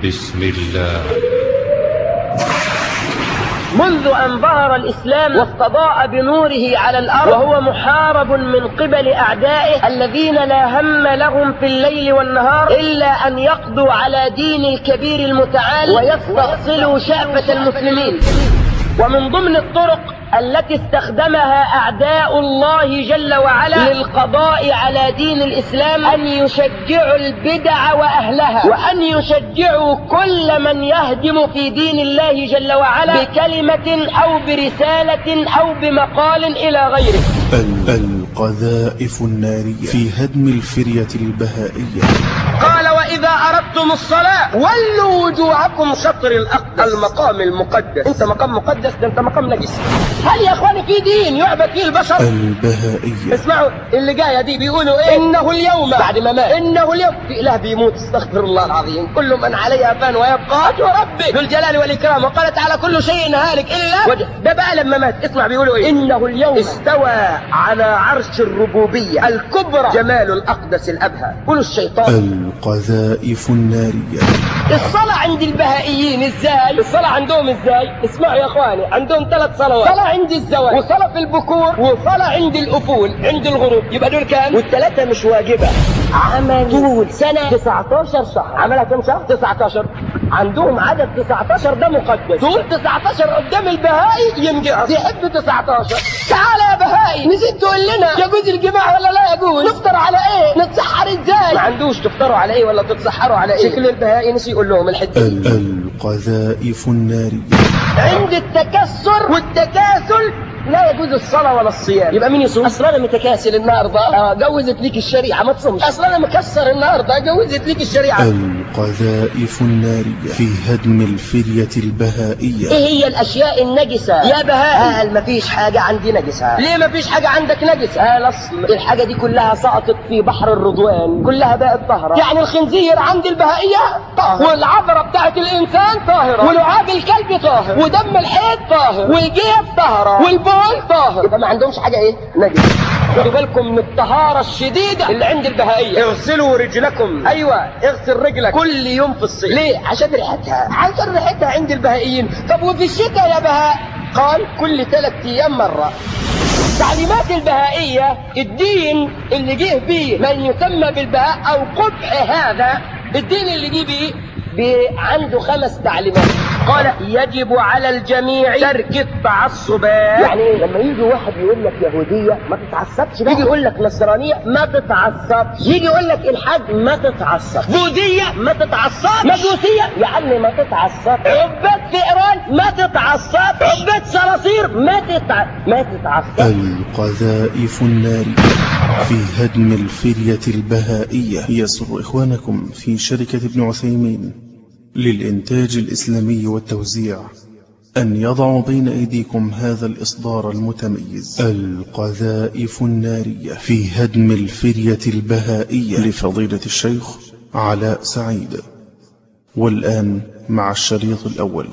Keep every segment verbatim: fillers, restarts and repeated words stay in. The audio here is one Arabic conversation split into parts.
بسم الله. منذ أن ظهر الإسلام واستضاء بنوره على الأرض وهو محارب من قبل أعدائه الذين لا هم لهم في الليل والنهار إلا أن يقضوا على دين الكبير المتعال ويستأصلوا شعبة المسلمين. ومن ضمن الطرق التي استخدمها أعداء الله جل وعلا للقضاء على دين الإسلام أن يشجعوا البدع وأهلها، وأن يشجعوا كل من يهدم في دين الله جل وعلا بكلمة أو برسالة أو بمقال إلى غيره. القذائف النارية في هدم الفرية البهائية. قال: وإذا أردتم الصلاة ولوا وجوهكم شطر الأقدس، المقام المقدس. أنت مقام مقدس، ده أنت مقام نجس. هل يا أخواني في دين يعبد فيه البشر؟ البهائية. اسمعوا اللي جاية دي، بيقولوا إيه؟ إنه اليوم بعد ما مات، إنه اليوم في إله بيموت، استغفر الله العظيم، كل من عليها فان ويبقى وجه ربي ذو الجلال والإكرام، وقال تعالى: كل شيء هالك إلا وجه. ده بقى لما مات، اسمع بيقولوا إيه؟ إنه اليوم استوى على عرش الربوبية الكبرى جمال الأقدس الأبهى. قولوا الشيطان. القذائف النارية. الصلاة عند البهائيين ازاي؟ الصلاة عندهم ازاي؟ اسمعوا يا اخواني، عندهم ثلاث صلوات: صلاة عند الزواج، وصلاة في البكور، وصلاة عند الأفول عند الغروب. يبقى دول كام؟ والثلاثة مش واجبة. عمل طول سنة تسعة عشر شهر. عملها كم شهر؟ تسعة عشر. عندهم عدد تسعة عشر ده مقدس. طول تسعة عشر قدام البهائي ينجح يحب تسعة عشر. تعالى يا بهائي، نسيت تقول لنا يجوز الجماع ولا لا يجوز؟ نفطر على ايه؟ نتسحر ازاي؟ ما عندوش تفطروا على ايه ولا تتسحروا على ايه. شكل البهائي نسي يقول لهم الحته. القذائف النارية. عند التكسر والتكاسل لا يجوز الصلاة ولا الصيام. يبقى مين يصوم؟ اصل انا متكاسل النهارده اه جوزت ليك الشريعة ما تصومش. اصل انا مكسر النهارده جوزت ليك الشريعة. القذائف النارية في هدم الفرية البهائية. ايه هي الاشياء النجسة يا بهائي؟ قال مفيش حاجة عندي نجسة. ليه مفيش حاجة عندك نجسة؟ قال اصل الحاجة دي كلها سقطت في بحر الرضوان، كلها بقت طاهرة. يعني الخنزير عند البهائية طاهر، والعذرة بتاعت الانسان طاهرة، ولعاب الكلب طاهر، ودم الحيض طاهر، والجيب طاهرة، والبول طاهر. يبقى ما عندهمش حاجة ايه؟ نجس. خدوا بالكم من الطهارة الشديدة اللي عند البهائية. اغسلوا رجلكم. ايوه اغسل رجلك كل يوم في الصيف. ليه؟ عشان ريحتها، عشان ريحتها عند البهائيين. طب وفي الشتاء يا بهاء؟ قال كل ثلاث ايام مرة. تعليمات البهائية، الدين اللي جه بيه من يسمى بالبهاء او قبح هذا الدين اللي جه بيه عنده خمس تعليمات. قال: يجب على الجميع ترك التعصبات. يعني لما يجي واحد يقول لك يهودية ما تتعصبش، يجي يقول لك نصرانية ما تتعصبش، يجي يقول لك الحد ما تتعصبش، بوذية ما تتعصبش، مجوسية يا عم ما تتعصبش، عباد فئران ما تتعصبش، عباد صراصير ما تتع ما تتعصبش. القذائف النارية في هدم الفرية البهائية. يسر إخوانكم في شركة ابن عثيمين للإنتاج الإسلامي والتوزيع أن يضعوا بين أيديكم هذا الإصدار المتميز: القذائف النارية في هدم الفرية البهائية لفضيلة الشيخ علاء سعيد. والآن مع الشريط الأول.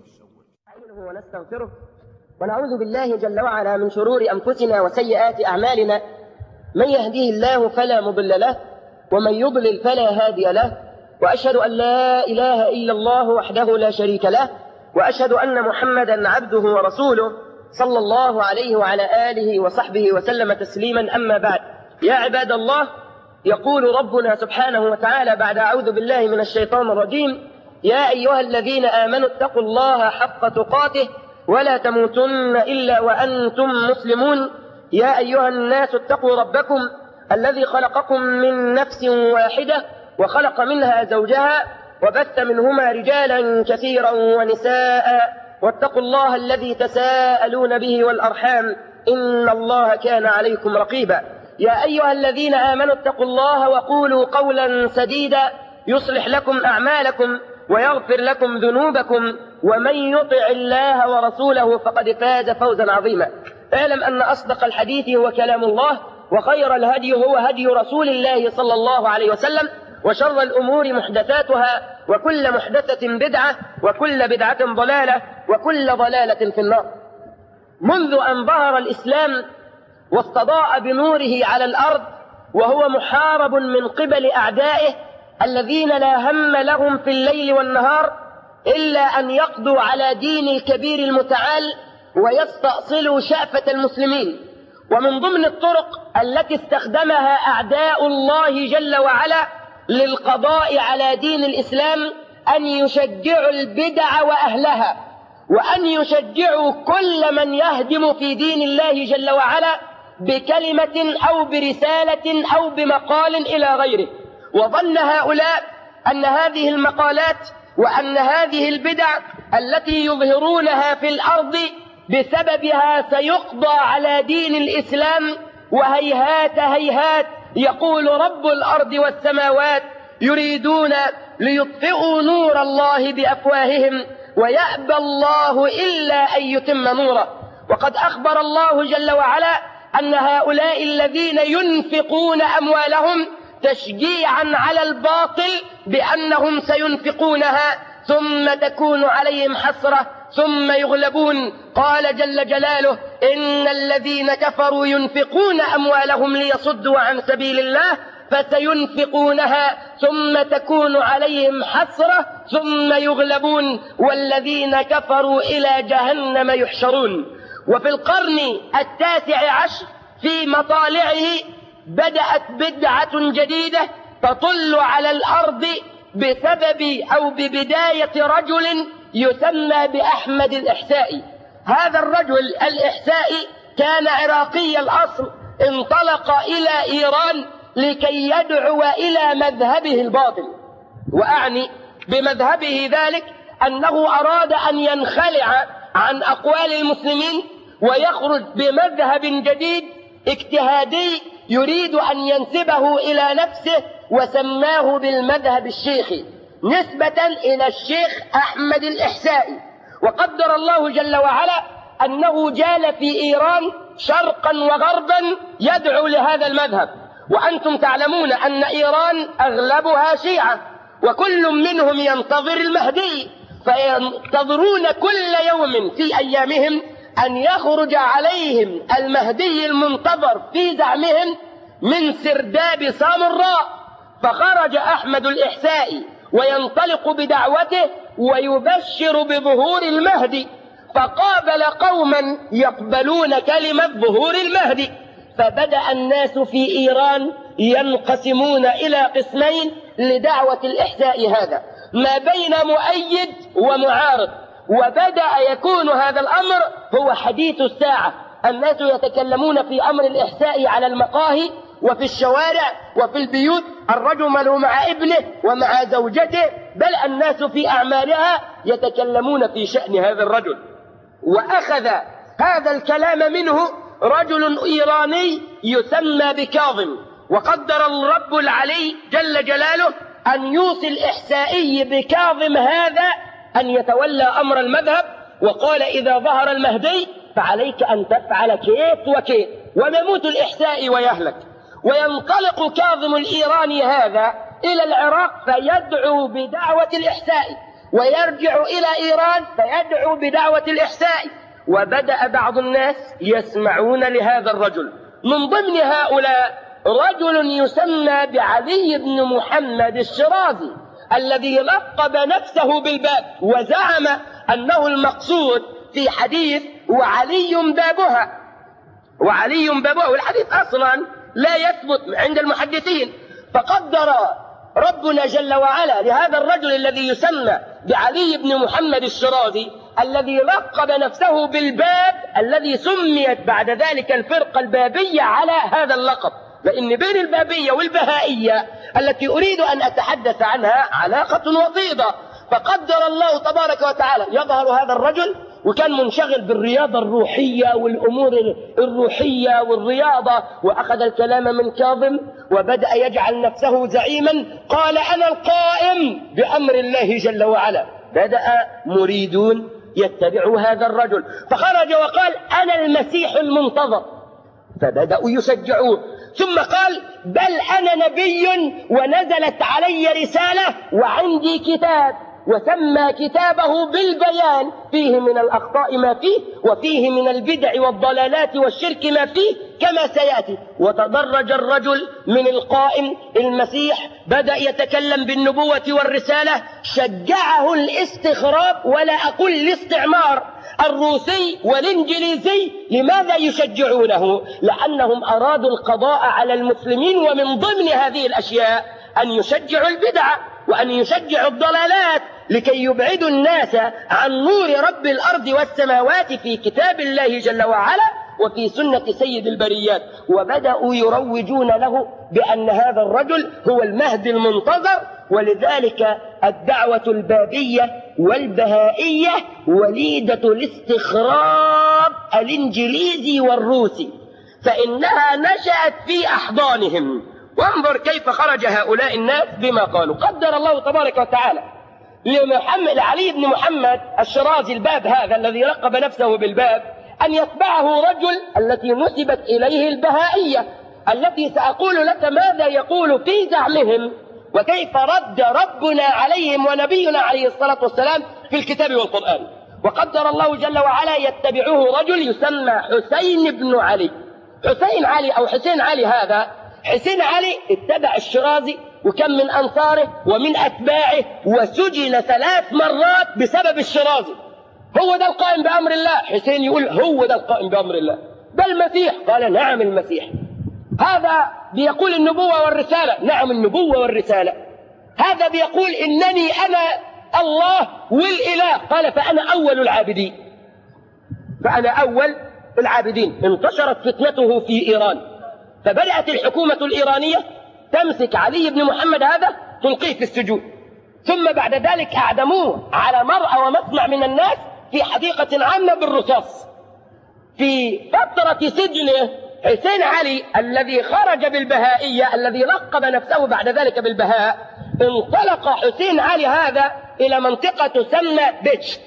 ونستغفره ونعوذ بالله جل وعلا من شرور أنفسنا وسيئات أعمالنا. من يهديه الله فلا مضل له، ومن يضلل فلا هادي له. وأشهد أن لا إله إلا الله وحده لا شريك له، وأشهد أن محمدا عبده ورسوله صلى الله عليه وعلى آله وصحبه وسلم تسليما. أما بعد، يا عباد الله، يقول ربنا سبحانه وتعالى بعد أعوذ بالله من الشيطان الرجيم: يا أيها الذين آمنوا اتقوا الله حق تقاته ولا تموتن إلا وأنتم مسلمون. يا أيها الناس اتقوا ربكم الذي خلقكم من نفس واحدة وخلق منها زوجها وبث منهما رجالا كثيرا ونساء، واتقوا الله الذي تساءلون به والأرحام إن الله كان عليكم رقيبا. يا أيها الذين آمنوا اتقوا الله وقولوا قولا سديدا يصلح لكم أعمالكم ويغفر لكم ذنوبكم، ومن يطع الله ورسوله فقد فاز فوزا عظيما. اعلم أن أصدق الحديث هو كلام الله، وخير الهدي هو هدي رسول الله صلى الله عليه وسلم، وشر الأمور محدثاتها، وكل محدثة بدعة، وكل بدعة ضلالة، وكل ضلالة في النار. منذ أن ظهر الإسلام واستضاء بنوره على الأرض وهو محارب من قبل أعدائه الذين لا هم لهم في الليل والنهار إلا أن يقضوا على دين الكبير المتعال ويستأصلوا شأفة المسلمين. ومن ضمن الطرق التي استخدمها أعداء الله جل وعلا للقضاء على دين الإسلام أن يشجعوا البدع وأهلها، وأن يشجعوا كل من يهدم في دين الله جل وعلا بكلمة أو برسالة أو بمقال إلى غيره. وظن هؤلاء أن هذه المقالات وأن هذه البدع التي يظهرونها في الأرض بسببها سيقضى على دين الإسلام، وهيهات هيهات يقول رب الأرض والسماوات يريدون ليطفئوا نور الله بأفواههم ويأبى الله إلا أن يتم نوره. وقد أخبر الله جل وعلا أن هؤلاء الذين ينفقون أموالهم تشجيعا على الباطل بأنهم سينفقونها ثم تكون عليهم حسرة ثم يغلبون. قال جل جلاله إن الذين كفروا ينفقون أموالهم ليصدوا عن سبيل الله فسينفقونها ثم تكون عليهم حسرة ثم يغلبون والذين كفروا إلى جهنم يحشرون. وفي القرن التاسع عشر في مطالعه بدأت بدعة جديدة تطل على الأرض بسبب أو ببداية رجل يسمى بأحمد الإحسائي. هذا الرجل الإحسائي كان عراقي الأصل، انطلق إلى إيران لكي يدعو إلى مذهبه الباطل. وأعني بمذهبه ذلك أنه أراد أن ينخلع عن أقوال المسلمين ويخرج بمذهب جديد اجتهادي يريد أن ينسبه إلى نفسه، وسماه بالمذهب الشيخي نسبة إلى الشيخ أحمد الإحسائي. وقدر الله جل وعلا أنه جال في إيران شرقا وغربا يدعو لهذا المذهب. وأنتم تعلمون أن إيران أغلبها شيعة، وكل منهم ينتظر المهدي، فينتظرون كل يوم في أيامهم أن يخرج عليهم المهدي المنتظر في زعمهم من سرداب سامراء. فخرج أحمد الإحسائي وينطلق بدعوته ويبشر بظهور المهدي، فقابل قوما يقبلون كلمة ظهور المهدي، فبدأ الناس في إيران ينقسمون إلى قسمين لدعوة الإحساء هذا، ما بين مؤيد ومعارض. وبدأ يكون هذا الأمر هو حديث الساعة، الناس يتكلمون في أمر الإحساء على المقاهي وفي الشوارع وفي البيوت، الرجل مع ابنه ومع زوجته، بل الناس في أعمالها يتكلمون في شأن هذا الرجل. وأخذ هذا الكلام منه رجل إيراني يسمى بكاظم، وقدر الرب العلي جل جلاله أن يوصي الإحسائي بكاظم هذا أن يتولى أمر المذهب، وقال إذا ظهر المهدي فعليك أن تفعل كيف وكيف ومموت الإحساء ويهلك. وينطلق كاظم الإيراني هذا إلى العراق فيدعو بدعوة الإحساء، ويرجع إلى إيران فيدعو بدعوة الإحساء. وبدأ بعض الناس يسمعون لهذا الرجل. من ضمن هؤلاء رجل يسمى بعلي بن محمد الشرازي الذي لقب نفسه بالباب، وزعم أنه المقصود في حديث وعلي بابها، وعلي بابها، والحديث أصلا لا يثبت عند المحدثين. فقدر ربنا جل وعلا لهذا الرجل الذي يسمى بعلي بن محمد الشرازي الذي لقب نفسه بالباب، الذي سميت بعد ذلك الفرقة البابية على هذا اللقب، لأن بين البابية والبهائية التي أريد أن أتحدث عنها علاقة وطيدة. فقدر الله تبارك وتعالى يظهر هذا الرجل، وكان منشغل بالرياضة الروحية والأمور الروحية والرياضة، وأخذ الكلام من كاظم وبدأ يجعل نفسه زعيما، قال أنا القائم بأمر الله جل وعلا. بدأ مريدون يتبعوا هذا الرجل، فخرج وقال أنا المسيح المنتظر، فبدأوا يشجعوه. ثم قال بل أنا نبي ونزلت علي رسالة وعندي كتاب وسمى كتابه بالبيان، فيه من الأخطاء ما فيه، وفيه من البدع والضلالات والشرك ما فيه كما سيأتي. وتدرج الرجل من القائم المسيح، بدأ يتكلم بالنبوة والرسالة، شجعه الاستخراب ولا أقول الاستعمار. الروسي والإنجليزي لماذا يشجعونه؟ لأنهم أرادوا القضاء على المسلمين، ومن ضمن هذه الأشياء أن يشجعوا البدع وأن يشجعوا الضلالات لكي يبعدوا الناس عن نور رب الأرض والسماوات في كتاب الله جل وعلا وفي سنة سيد البريات. وبدأوا يروجون له بأن هذا الرجل هو المهدي المنتظر. ولذلك الدعوة البابية والبهائية وليدة الاستخراب الإنجليزي والروسي، فإنها نشأت في أحضانهم. وانظر كيف خرج هؤلاء الناس بما قالوا. قدر الله تبارك وتعالى لمحمد علي بن محمد الشرازي الباب هذا الذي لقب نفسه بالباب أن يتبعه رجل التي نسبت إليه البهائية، التي سأقول لك ماذا يقول في زعمهم وكيف رد ربنا عليهم ونبينا عليه الصلاة والسلام في الكتاب والقرآن. وقدر الله جل وعلا يتبعه رجل يسمى حسين بن علي. حسين علي أو حسين علي هذا، حسين علي اتبع الشرازي وكم من أنصاره ومن أتباعه، وسجن ثلاث مرات بسبب الشرازي. هو ده القائم بأمر الله؟ حسين يقول هو ده القائم بأمر الله. ده المسيح؟ قال نعم المسيح. هذا بيقول النبوة والرسالة؟ نعم النبوة والرسالة. هذا بيقول إنني أنا الله والإله؟ قال فأنا أول العابدين. فأنا أول العابدين. انتشرت فتنته في إيران، فبدأت الحكومة الإيرانية تمسك علي بن محمد هذا تلقيه في السجون، ثم بعد ذلك أعدموه على مرأى ومسمع من الناس في حديقة عامة بالرصاص. في فترة سجنه حسين علي الذي خرج بالبهائية، الذي لقب نفسه بعد ذلك بالبهاء، انطلق حسين علي هذا إلى منطقة تسمى بيتش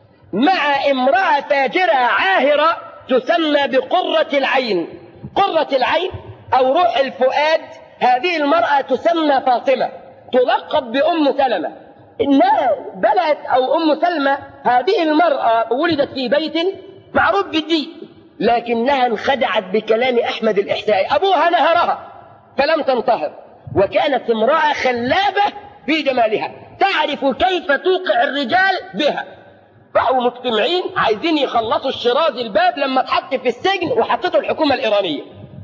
مع امرأة فاجرة عاهرة تسمى بقرة العين. قرة العين أو روح الفؤاد، هذه المرأة تسمى فاطمة، تلقب بأم سلمة. إنها بلغت أو أم سلمة هذه المرأة ولدت في بيت معروف بالدين، لكنها انخدعت بكلام أحمد الإحسائي. أبوها نهرها فلم تنتهر، وكانت امرأة خلابة في جمالها تعرف كيف توقع الرجال بها. بقوا مجتمعين عايزين يخلصوا الشرازي الباب لما اتحط في السجن وحطته الحكومة الإيرانية،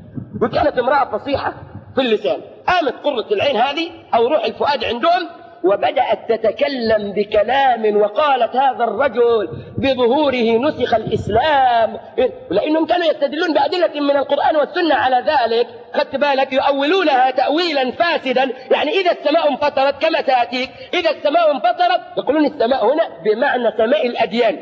وكانت امرأة فصيحة في اللسان. قامت قرة العين هذه أو روح الفؤاد عندهم وبدأت تتكلم بكلام، وقالت هذا الرجل بظهوره نسخ الإسلام، لأنهم كانوا يستدلون بأدلة من القرآن والسنة على ذلك. خدت بالك؟ يؤولونها تأويلا فاسدا، يعني إذا السماء انفطرت كما تأتيك، إذا السماء انفطرت يقولون السماء هنا بمعنى سماء الأديان،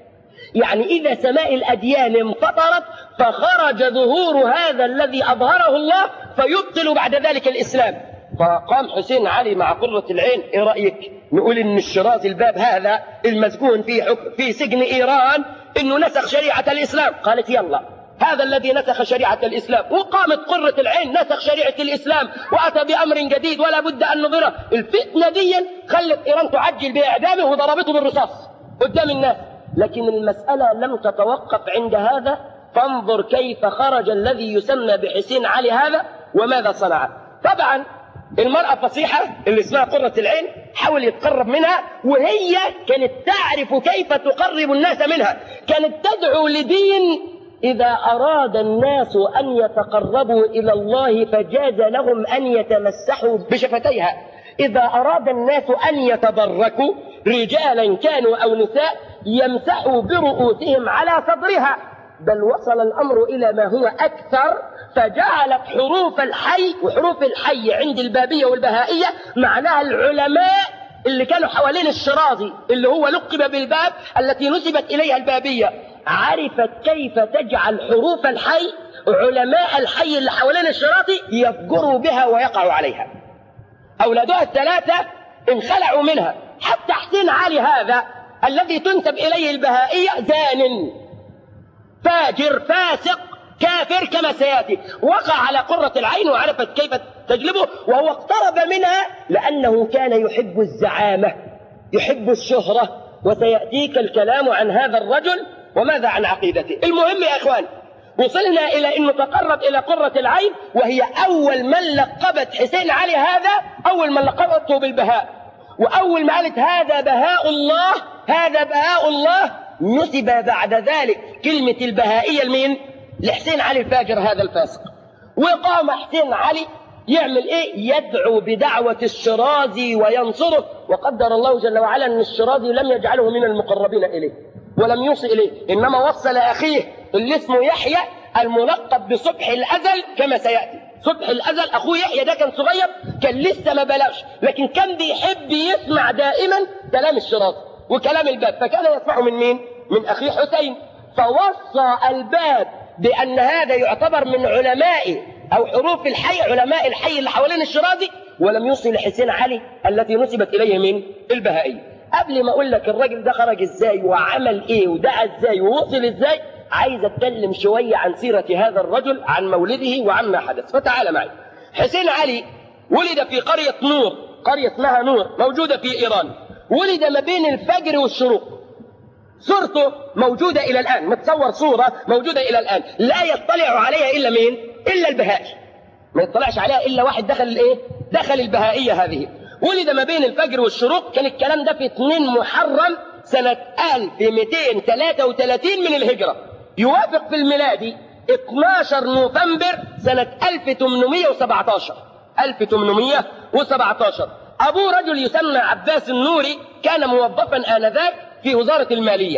يعني إذا سماء الأديان انفطرت فخرج ظهور هذا الذي أظهره الله فيبطل بعد ذلك الإسلام. فقام حسين علي مع قرة العين، ايه رأيك نقول ان الشرازي الباب هذا المسجون في حكم في سجن ايران انه نسخ شريعة الاسلام؟ قالت يلا هذا الذي نسخ شريعة الاسلام. وقامت قرة العين نسخ شريعة الاسلام واتى بامر جديد ولا بد ان نظره. الفتنة دي خلت ايران تعجل باعدامه وضربته بالرصاص قدام الناس. لكن المسألة لم تتوقف عند هذا، فانظر كيف خرج الذي يسمى بحسين علي هذا وماذا صنع. طبعا المرأة فصيحة اللي اسمها قرة العين حاول يتقرب منها، وهي كانت تعرف كيف تقرب الناس منها. كانت تدعو لدين إذا أراد الناس أن يتقربوا إلى الله فجاز لهم أن يتمسحوا بشفتيها. إذا أراد الناس أن يتبركوا رجالا كانوا أو نساء يمسحوا برؤوسهم على صدرها. بل وصل الأمر إلى ما هو أكثر، فجعلت حروف الحي، وحروف الحي عند البابية والبهائية معناها العلماء اللي كانوا حوالين الشرازي اللي هو لقب بالباب التي نسبت إليها البابية، عرفت كيف تجعل حروف الحي، علماء الحي اللي حوالين الشرازي يفجروا بها ويقعوا عليها. أولادها الثلاثة انخلعوا منها، حتى حسين علي هذا الذي تنسب إليه البهائية زان فاجر فاسق كافر كما سيأتي، وقع على قرة العين وعرفت كيف تجلبه، وهو اقترب منها لأنه كان يحب الزعامة. يحب الشهرة، وسيأتيك الكلام عن هذا الرجل وماذا عن عقيدته. المهم يا إخوان، وصلنا إلى أنه تقرب إلى قرة العين، وهي أول من لقبت حسين علي هذا، أول من لقبته بالبهاء، وأول ما قالت هذا بهاء الله، هذا بهاء الله، نسب بعد ذلك كلمة البهائية لمين؟ لحسين علي الفاجر هذا الفاسق. وقام حسين علي يعمل ايه؟ يدعو بدعوة الشرازي وينصره، وقدر الله جل وعلا ان الشرازي لم يجعله من المقربين اليه ولم يوصي اليه، انما وصل اخيه اللي اسمه يحيى الملقب بصبح الازل كما سياتي. صبح الازل اخوه يحيى ده كان صغير، كان لسه ما بلغش، لكن كان بيحب يسمع دائما كلام الشرازي وكلام الباب، فكان يسمعه من مين؟ من اخيه حسين. فوصى الباب بان هذا يعتبر من علماء أو حروف الحي، علماء الحي اللي حوالين الشرازي، ولم يوصل لحسين علي التي نسبت إليه من البهائية. قبل ما أقول لك الراجل ده خرج إزاي وعمل إيه ودعا إزاي ووصل إزاي، عايز أتكلم شوية عن سيرة هذا الرجل، عن مولده وعما حدث. فتعال معي. حسين علي ولد في قرية نور، قرية اسمها نور موجودة في إيران، ولد ما بين الفجر والشروق. صورته موجودة إلى الآن، متصور صورة موجودة إلى الآن، لا يطلع عليها إلا مين؟ إلا البهائي، ما يطلعش عليها إلا واحد دخل الإيه؟ دخل البهائية هذه. ولد ما بين الفجر والشروق، كان الكلام ده في اثنين محرم سنة ألف ومئتين وثلاثة وثلاثين من الهجرة، يوافق في الميلادي اثناشر نوفمبر سنة ألف وثمانمئة وسبعة عشر. ألف وثمانمئة وسبعة عشر. أبوه رجل يسمى عباس النوري، كان موظفا آنذاك في وزارة المالية.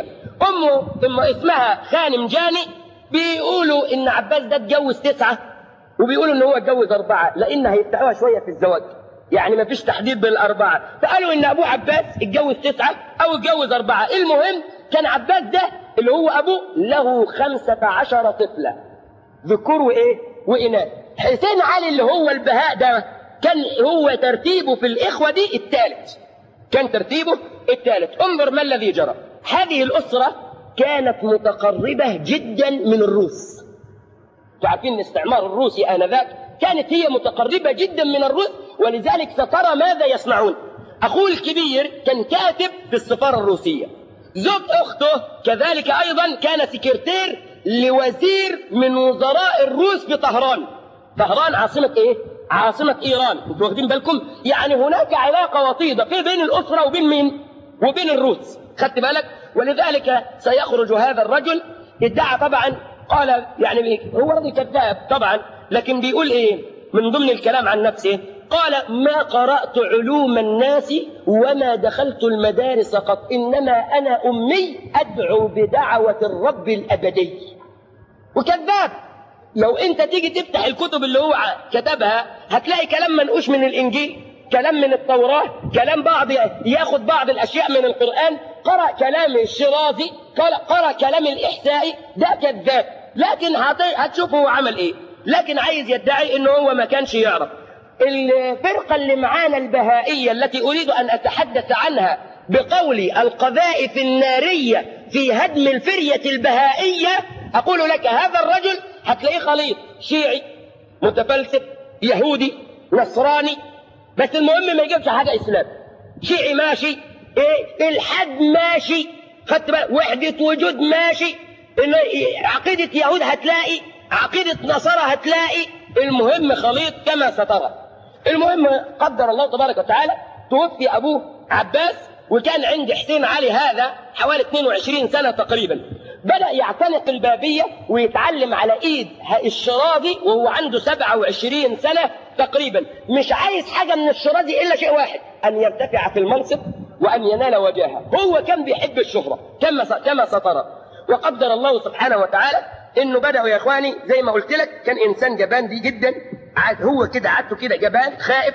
أمه اسمها خانم جاني. بيقولوا إن عباس ده اتجوز تسعة، وبيقولوا إن هو اتجوز أربعة، لأن هيدعوها شوية في الزواج، يعني ما فيش تحديد بالأربعة، فقالوا إن أبوه عباس اتجوز تسعة أو اتجوز أربعة. المهم كان عباس ده اللي هو أبوه له خمسة عشر طفلة، ذكور وإيه؟ وإناث. حسين علي اللي هو البهاء ده كان هو ترتيبه في الإخوة دي الثالث، كان ترتيبه الثالث. انظر ما الذي جرى. هذه الأسرة كانت متقربة جدا من الروس، تعرفين الاستعمار الروسي آنذاك، كانت هي متقربة جدا من الروس، ولذلك سترى ماذا يصنعون. أخوه الكبير كان كاتب في السفارة الروسية، زوج أخته كذلك أيضا كان سكرتير لوزير من وزراء الروس في طهران. طهران عاصمة إيه؟ عاصمة إيران. انتوا واخدين بالكم؟ يعني هناك علاقة وطيدة في بين الأسرة وبين مين؟ وبين الروس. خدت بالك؟ ولذلك سيخرج هذا الرجل ادعى طبعا، قال يعني هو رجل كذاب طبعا، لكن بيقول ايه من ضمن الكلام عن نفسه؟ قال ما قرأت علوم الناس وما دخلت المدارس قط، إنما أنا أمي أدعو بدعوة الرب الأبدي. وكذاب. لو انت تيجي تفتح الكتب اللي هو كتبها هتلاقي كلام منقوش من الإنجيل، كلام من التوراة، كلام بعض ياخد بعض الأشياء من القرآن، قرأ كلام الشرازي، قرأ كلام الإحسائي، ده كذاب. لكن هتشوف هو عمل ايه، لكن عايز يدعي انه هو ما كانش يعرف. الفرقة اللي معانا البهائية التي أريد أن أتحدث عنها بقولي القذائف النارية في هدم الفرية البهائية، أقول لك هذا الرجل هتلاقيه خليط شيعي متفلسف يهودي نصراني، بس المهم ما يجيبش حاجة إسلام. شيعي ماشي، إيه الحد ماشي، خدت بالك، وحدة وجود ماشي، عقيدة يهود هتلاقي، عقيدة نصارى هتلاقي، المهم خليط كما سترى. المهم قدر الله تبارك وتعالى توفي أبوه عباس، وكان عند حسين علي هذا حوالي اثنين وعشرين سنة تقريبا. بدأ يعتنق البابية ويتعلم على إيد الشرازي وهو عنده سبعة وعشرين سنة تقريبا. مش عايز حاجة من الشرازي إلا شيء واحد، أن يرتفع في المنصب وأن ينال وجاهه. هو كان بيحب الشهرة كما كما سترى. وقدر الله سبحانه وتعالى إنه بدأوا يا إخواني زي ما قلت لك، كان إنسان جبان دي جدا، هو كده عادته كده جبان خائف،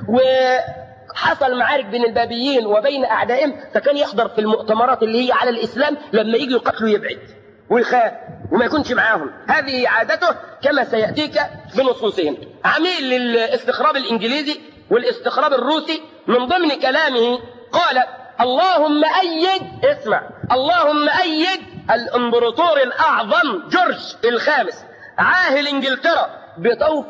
وحصل معارك بين البابيين وبين أعدائهم، فكان يحضر في المؤتمرات اللي هي على الإسلام، لما يجي يقتلوا يبعد ويخاف وما يكونش معاهم. هذه عادته كما سيأتيك بنصوصهم. عميل للاستخراب الإنجليزي والاستخراب الروسي، من ضمن كلامه قال اللهم أيد، اسمع، اللهم أيد الإمبراطور الأعظم جورج الخامس عاهل إنجلترا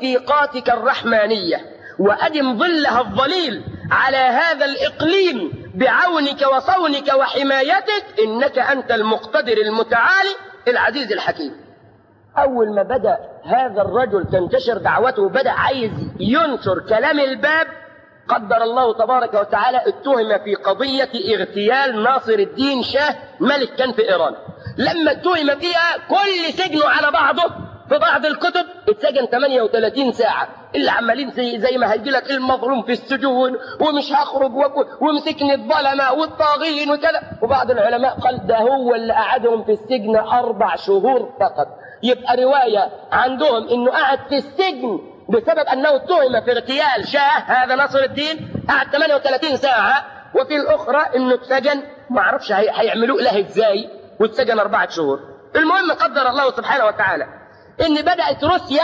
بتوفيقاتك الرحمانية، وأدم ظلها الظليل على هذا الإقليم بعونك وصونك وحمايتك إنك أنت المقتدر المتعالي العزيز الحكيم. أول ما بدأ هذا الرجل تنتشر دعوته، بدأ عايز ينشر كلام الباب، قدر الله تبارك وتعالى اتهم في قضية اغتيال ناصر الدين شاه ملك كان في إيران. لما اتهم فيها كل سجنه على بعضه في بعض الكتب اتسجن ثمانية وثلاثين ساعة، اللي عمالين زي, زي ما هيجي لك المظلوم في السجون ومش هخرج ومسكني الظلمة والطاغين وكذا. وبعض العلماء قال ده هو اللي قعدهم في السجن أربع شهور فقط. يبقى رواية عندهم إنه قعد في السجن بسبب أنه اتهم في اغتيال شاه هذا ناصر الدين، قعد ثمانية وثلاثين ساعة، وفي الأخرى إنه اتسجن ما عرفش هيعملوه له إزاي واتسجن أربعة شهور. المهم قدر الله سبحانه وتعالى إن بدأت روسيا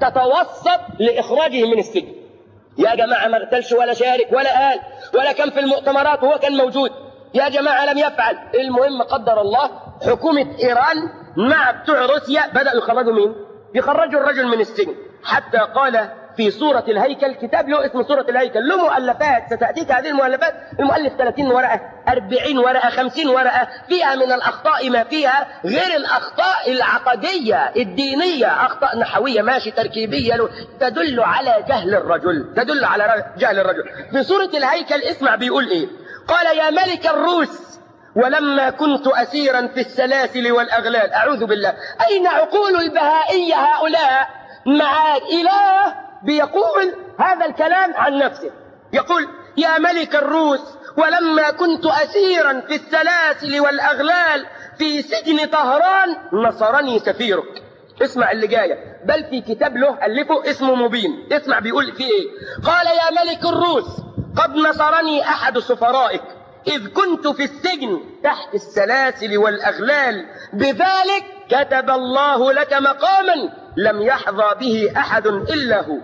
تتوسط لإخراجه من السجن. يا جماعة ما اغتالش ولا شارك ولا قال ولا كان في المؤتمرات وهو كان موجود، يا جماعة لم يفعل. المهم قدر الله حكومة إيران مع بتوع روسيا بدأوا يخرجوا مين؟ يخرجوا الرجل من السجن، حتى قال في سورة الهيكل، كتاب له اسم سورة الهيكل، له مؤلفات ستأتيك هذه المؤلفات، المؤلف ثلاثين ورقة أربعين ورقة خمسين ورقة، فيها من الأخطاء ما فيها، غير الأخطاء العقدية الدينية، أخطاء نحوية ماشي تركيبية تدل على جهل الرجل، تدل على جهل الرجل. في سورة الهيكل اسمع بيقول إيه؟ قال يا ملك الروس ولما كنت أسيرا في السلاسل والأغلال. أعوذ بالله، أين عقول البهائية هؤلاء مع إله بيقول هذا الكلام عن نفسه؟ يقول يا ملك الروس ولما كنت أسيرا في السلاسل والأغلال في سجن طهران نصرني سفيرك. اسمع اللي جاية، بل في كتاب له ألفه اسمه مبين، اسمع بيقول فيه ايه؟ قال يا ملك الروس قد نصرني أحد سفرائك إذ كنت في السجن تحت السلاسل والأغلال، بذلك كتب الله لك مقاما لم يحظى به أحد إلا هو.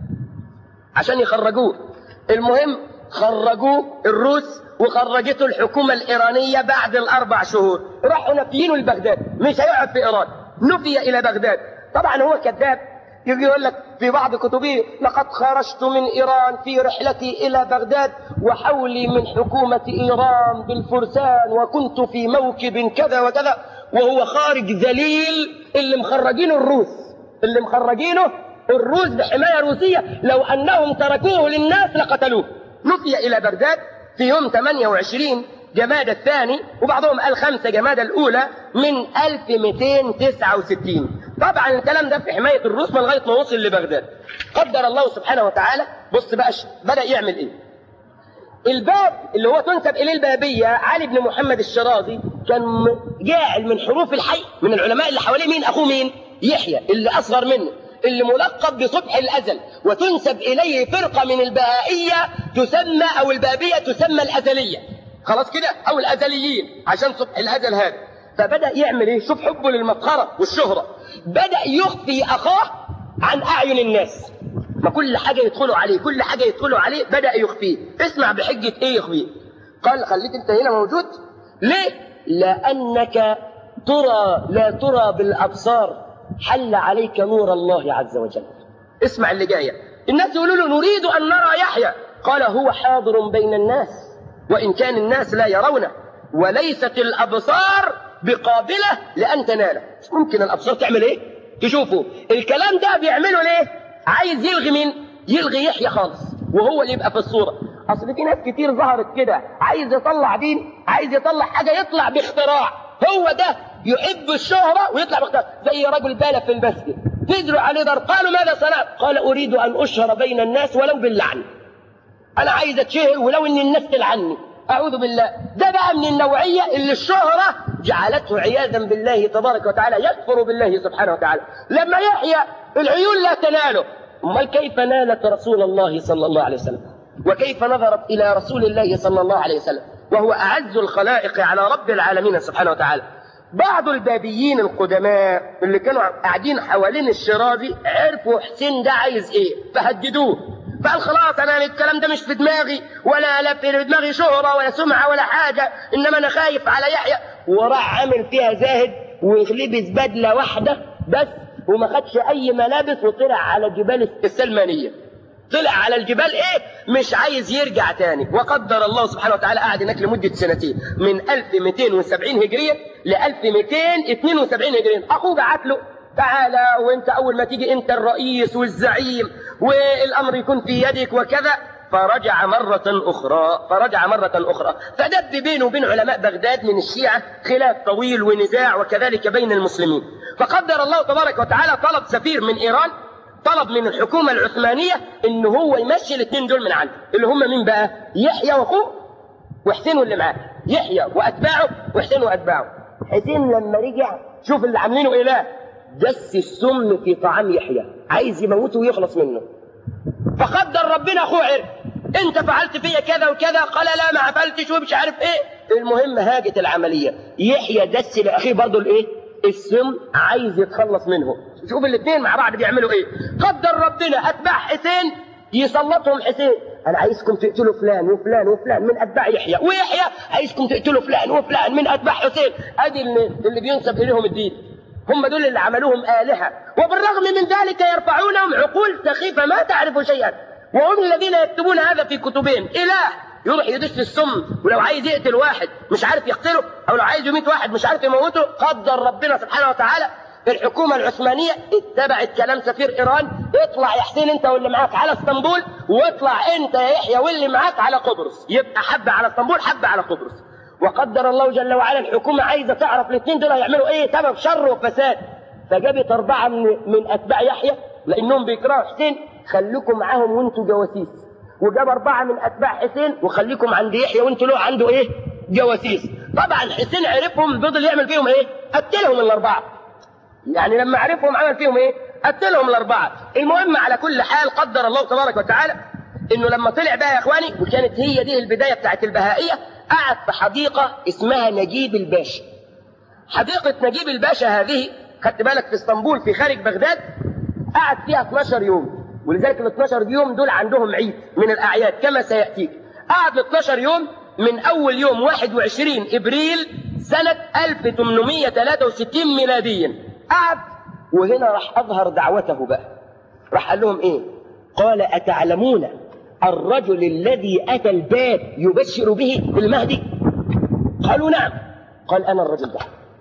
عشان يخرجوه. المهم خرجوه الروس وخرجته الحكومة الإيرانية بعد الأربع شهور، راحوا نفيينه لبغداد، مش هيقعد في إيران، نفي إلى بغداد. طبعا هو كذاب، يجي يقول لك في بعض كتبه لقد خرجت من إيران في رحلتي إلى بغداد وحولي من حكومة إيران بالفرسان وكنت في موكب كذا وكذا، وهو خارج ذليل. اللي مخرجينه الروس، اللي مخرجينه الروس بحماية روسية، لو أنهم تركوه للناس لقتلوه. نفي إلى بغداد في يوم ثمانية وعشرين جماد الثاني، وبعضهم قال خمسة جماد الأولى من ألف ومئتين وتسعة وستين. طبعا الكلام ده في حماية الروس من لغاية ما وصل لبغداد. قدر الله سبحانه وتعالى. بص بقى بدأ يعمل ايه. الباب اللي هو تنسب إليه البابية، علي بن محمد الشرازي كان جاعل من حروف الحي من العلماء اللي حواليه مين؟ أخوه مين؟ يحيى اللي أصغر منه، اللي ملقب بصبح الأزل، وتنسب إليه فرقة من البهائية تسمى أو البابية تسمى الأزلية، خلاص كده، أو الأزليين عشان صبح الأزل هذا. فبدأ يعمل ايه؟ شوف حبه للمفخرة والشهرة، بدأ يخفي أخاه عن أعين الناس. ما كل حاجة يدخلوا عليه، كل حاجة يدخلوا عليه بدأ يخفيه. اسمع بحجة ايه يخفيه؟ قال خليك انت هنا موجود. ليه؟ لأنك ترى لا ترى بالأبصار، حل عليك نور الله عز وجل. اسمع اللي جاية، الناس يقولوا له نريد أن نرى يحيى، قال هو حاضر بين الناس وإن كان الناس لا يرونه، وليست الأبصار بقابلة لأن تناله. ممكن الأبصار تعمل ايه؟ تشوفوا الكلام ده بيعمله ليه؟ عايز يلغي مين؟ يلغي يحيى خالص وهو اللي يبقى في الصورة. أصل في ناس كتير ظهرت كده عايز يطلع دين، عايز يطلع حاجة يطلع باختراع، هو ده يحب الشهرة ويطلع باختراع. زي رجل بال في المسجد نزلوا عليه ضرب، قالوا ماذا صنعت؟ قال أريد أن أشهر بين الناس ولو باللعن، أنا عايز أتشهر ولو إن الناس تلعني. أعوذ بالله. ده بقى من النوعية اللي الشهرة جعلته عياذا بالله تبارك وتعالى يكفر بالله سبحانه وتعالى. لما يحيى العيون لا تناله، أمال كيف نالت رسول الله صلى الله عليه وسلم؟ وكيف نظرت إلى رسول الله صلى الله عليه وسلم وهو أعز الخلائق على رب العالمين سبحانه وتعالى؟ بعض البابيين القدماء اللي كانوا قاعدين حوالين الشرازي عرفوا حسين ده عايز ايه، فهددوه، فقال خلاص انا الكلام ده مش في دماغي، ولا لا في دماغي شهرة ولا سمعة ولا حاجة، انما انا خايف على يحيى. وراح عامل فيها زاهد ولبس بدلة واحدة بس وما خدش اي ملابس وطلع على جبال السلمانية. طلع على الجبال ايه مش عايز يرجع تاني. وقدر الله سبحانه وتعالى قعد هناك لمدة سنتين من ألف ومئتين وسبعين هجريا ل ألف ومئتين واثنين وسبعين هجريا. اخوه بعت له تعالى وانت اول ما تيجي انت الرئيس والزعيم والامر يكون في يدك وكذا. فرجع مرة أخرى فرجع مرة أخرى فدب بينه وبين علماء بغداد من الشيعة خلاف طويل ونزاع وكذلك بين المسلمين. فقدر الله تبارك وتعالى طلب سفير من إيران، طلب من الحكومة العثمانية إن هو يمشي الاثنين دول من عنده اللي هم مين بقى؟ يحيى وأخوه وحسين واللي معاه، يحيى وأتباعه وحسين وأتباعه. حسين لما رجع شوف اللي عاملينه إيه، لا دس السم في طعام يحيى عايز يموته ويخلص منه. فقدر ربنا اخوه عرف انت فعلت فيا كذا وكذا، قال لا ما عملتش ومش عارف ايه. المهم هاجت العمليه، يحيى دس لاخيه برضه الايه؟ السم عايز يتخلص منه. شوف الاثنين مع بعض بيعملوا ايه. قدر ربنا اتباع حسين يسلطهم حسين، انا عايزكم تقتلوا فلان وفلان وفلان من اتباع يحيى، ويحيى عايزكم تقتلوا فلان وفلان من اتباع حسين. ادي اللي, اللي بينسب اليهم الدين، هم دول اللي عملوهم آلهة. وبالرغم من ذلك يرفعونهم عقول سخيفة ما تعرف شيئا، وهم الذين يكتبون هذا في كتبهم. إله يروح يدس السم، ولو عايز يقتل واحد مش عارف يقتله، أو لو عايز يميت واحد مش عارف يموته. قدر ربنا سبحانه وتعالى الحكومة العثمانية اتبعت كلام سفير إيران، اطلع يا حسين أنت واللي معاك على اسطنبول، واطلع أنت يا يحيى واللي معاك على قبرص. يبقى حبة على اسطنبول حبة على قبرص. وقدر الله جل وعلا الحكومة عايزة تعرف الاثنين دول هيعملوا ايه سبب شر وفساد. فجابت أربعة من, من أتباع يحيى لأنهم بيكرهوا حسين، خليكم معاهم وانتوا جواسيس. وجاب أربعة من أتباع حسين وخليكم عند يحيى وانتوا له عنده ايه؟ جواسيس. طبعا حسين عرفهم فضل يعمل فيهم ايه؟ قتلهم الأربعة. يعني لما عرفهم عمل فيهم ايه؟ قتلهم الأربعة. المهم على كل حال قدر الله تبارك وتعالى انه لما طلع بقى يا اخواني، وكانت هي دي البداية بتاعت البهائية، قعد في حديقة اسمها نجيب الباشا. حديقة نجيب الباشا هذه خدت بالك في اسطنبول في خارج بغداد، قعد فيها اثناشر يوم، ولذلك ال اثناشر يوم دول عندهم عيد من الأعياد كما سيأتيك. قعد ال اثناشر يوم من أول يوم واحد وعشرين إبريل سنة ألف وثمانمئة وثلاثة وستين ميلاديا. قعد وهنا راح أظهر دعوته بقى، راح قال لهم إيه؟ قال أتعلمون الرجل الذي أتى الباب يبشر به بالمهدي؟ قالوا نعم. قال أنا الرجل ده،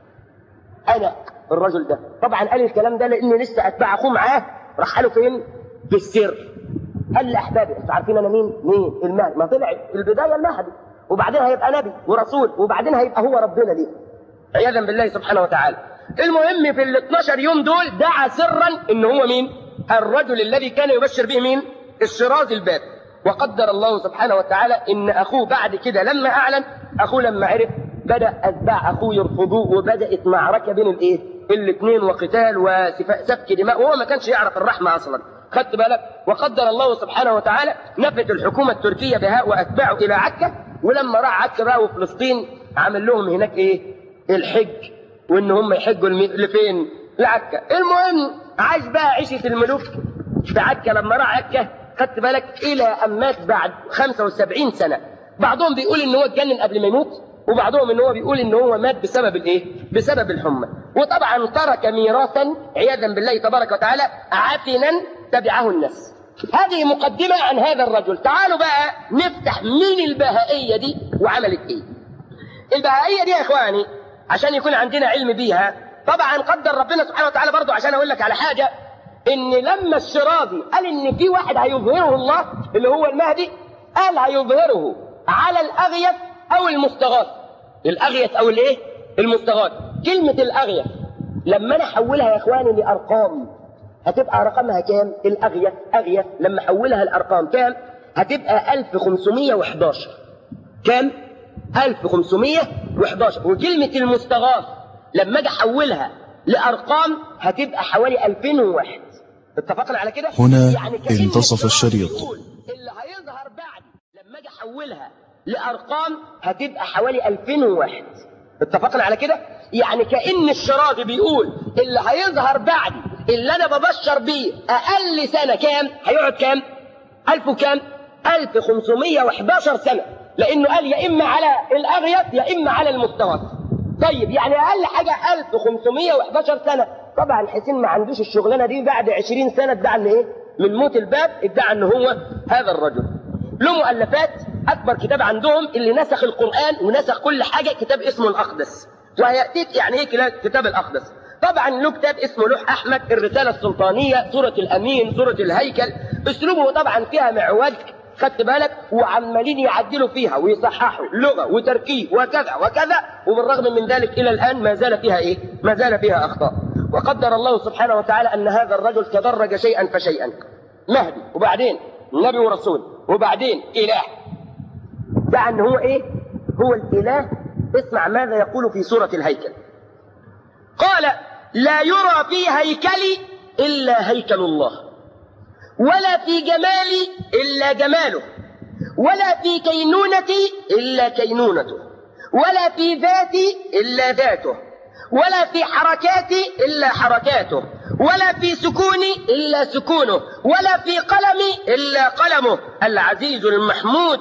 أنا الرجل ده. طبعا قال الكلام ده لأن لسه أتباع أخوه معاه. راح قالوا فين؟ بالسر. قال لأحبابي أنتوا عارفين أنا مين؟ مين؟ المهدي. ما طلع البداية المهدي، وبعدين هيبقى نبي ورسول، وبعدين هيبقى هو ربنا ليه عياذا بالله سبحانه وتعالى. المهم في ال اثناشر يوم دول دعا سرا إن هو مين؟ الرجل الذي كان يبشر به مين؟ الشراز الباب. وقدر الله سبحانه وتعالى إن أخوه بعد كده لما أعلن، أخوه لما عرف بدأ أتباع أخوه يرفضوه، وبدأت معركة بين الإيه؟ الاثنين، وقتال وسفك دماء، وهو ما كانش يعرف الرحمة أصلا. خدت بالك؟ وقدر الله سبحانه وتعالى نفت الحكومة التركية بهاء وأتباعه إلى عكا. ولما راح عكا بقى وفلسطين عمل لهم هناك إيه؟ الحج، وإن هم يحجوا لفين؟ لعكا. المهم عاش بقى عيشة الملوك في عكا. لما راح عكا خدت بالك إلى أن مات بعد خمسة وسبعين سنة. بعضهم بيقول إن هو اتجنن قبل ما يموت، وبعضهم إن هو بيقول إن هو مات بسبب الإيه؟ بسبب الحمى. وطبعا ترك ميراثا عياذا بالله تبارك وتعالى عفنا تبعه الناس. هذه مقدمة عن هذا الرجل. تعالوا بقى نفتح مين البهائية دي وعملت إيه. البهائية دي يا إخواني عشان يكون عندنا علم بيها، طبعا قدر ربنا سبحانه وتعالى برضو عشان أقول لك على حاجة، إن لما الشرازي قال إن في واحد هيظهره الله اللي هو المهدي، قال هيظهره على الأغيث أو المستغاث. الأغيث أو الإيه؟ المستغاث. كلمة الأغيث لما أنا أحولها يا إخواني لأرقام هتبقى رقمها كام؟ الأغيث أغيث لما أحولها لأرقام كام؟ هتبقى ألف وخمسمئة وأحد عشر. كام؟ ألف وخمسمئة وأحد عشر. وكلمة المستغاث لما أجي أحولها لأرقام هتبقى حوالي ألفين وواحد. اتفقنا على كده؟ هنا يعني انتصف الشريط. اللي هيظهر بعد لما أجي أحولها لأرقام هتبقى حوالي ألفين وواحد. اتفقنا على كده؟ يعني كأن الشرازي بيقول اللي هيظهر بعد اللي أنا ببشر بيه أقل سنة كام؟ هيقعد كام؟ ألف وكام؟ ألف وخمسمئة وأحد عشر سنة، لأنه قال يا إما على الأغيث يا إما على المستغاث. طيب يعني أقل حاجة ألف وخمسمئة وأحد عشر سنة. طبعا حسين ما عندوش الشغلانة دي، بعد عشرين سنة ادعى إن إيه؟ من موت الباب ادعى ان هو هذا الرجل. له مؤلفات، اكبر كتاب عندهم اللي نسخ القرآن ونسخ كل حاجة كتاب اسمه الأقدس، وهيأتيك يعني ايه كتاب الأقدس. طبعا له كتاب اسمه لوح أحمد، الرسالة السلطانية، سورة الأمين، سورة الهيكل. اسلوبه طبعا فيها معوج، خدت بالك، وعمالين يعدلوا فيها ويصححوا لغة وتركيب وكذا وكذا، وبالرغم من ذلك إلى الآن ما زال فيها إيه؟ ما زال فيها أخطاء. وقدر الله سبحانه وتعالى أن هذا الرجل تدرج شيئا فشيئا، مهدي وبعدين نبي ورسول وبعدين إله. دعا أن هو إيه؟ هو الإله. اسمع ماذا يقول في سورة الهيكل. قال: لا يرى في هيكلي إلا هيكل الله، ولا في جمالي إلا جماله، ولا في كينونتي إلا كينونته، ولا في ذاتي إلا ذاته، ولا في حركاتي إلا حركاته، ولا في سكوني إلا سكونه، ولا في قلمي إلا قلمه العزيز المحمود.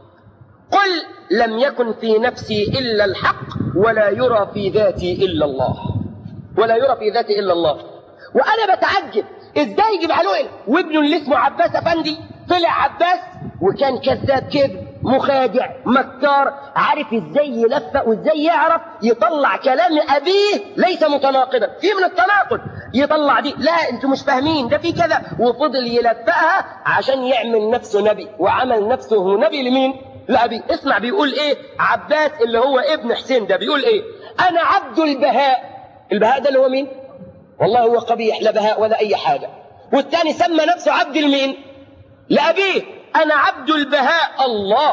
قل لم يكن في نفسي إلا الحق، ولا يرى في ذاتي إلا الله، ولا يرى في ذاتي إلا الله. وأنا بتعجب إزاي يجيب علوه وابنه اللي اسمه عباس أفندي طلع عباس وكان كذاب كذب مخادع مكار، عارف إزاي يلفق وإزاي يعرف يطلع كلام أبيه ليس متناقضا، في من التناقض يطلع دي لا أنتم مش فاهمين ده في كذا، وفضل يلفقها عشان يعمل نفسه نبي، وعمل نفسه نبي لمين؟ لأبي. اسمع بيقول إيه عباس اللي هو ابن حسين ده، بيقول إيه؟ أنا عبد البهاء. البهاء ده اللي هو مين؟ والله هو قبيح، لا بهاء ولا أي حاجة. والثاني سمى نفسه عبد المين؟ لأبيه. أنا عبد البهاء الله،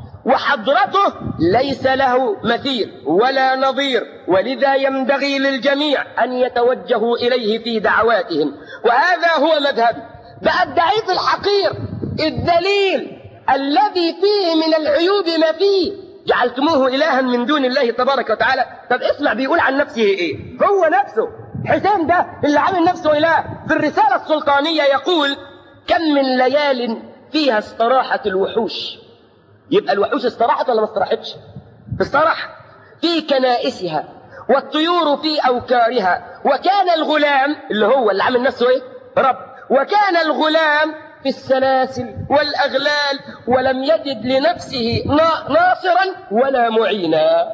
وحضرته ليس له مثيل ولا نظير، ولذا ينبغي للجميع أن يتوجهوا إليه في دعواتهم، وهذا هو مذهبي. بقى الضعيف الحقير الذليل الذي فيه من العيوب ما فيه جعلتموه إلها من دون الله تبارك وتعالى. طب اسمع بيقول عن نفسه إيه؟ هو نفسه حسين ده اللي عامل نفسه إله في الرسالة السلطانية يقول: كم من ليال فيها استراحت الوحوش. يبقى الوحوش استراحت ولا ما استراحتش؟ استراحت في كنائسها، والطيور في أوكارها، وكان الغلام اللي هو اللي عامل نفسه إيه؟ رب، وكان الغلام في السلاسل والأغلال، ولم يجد لنفسه ناصرا ولا معينا.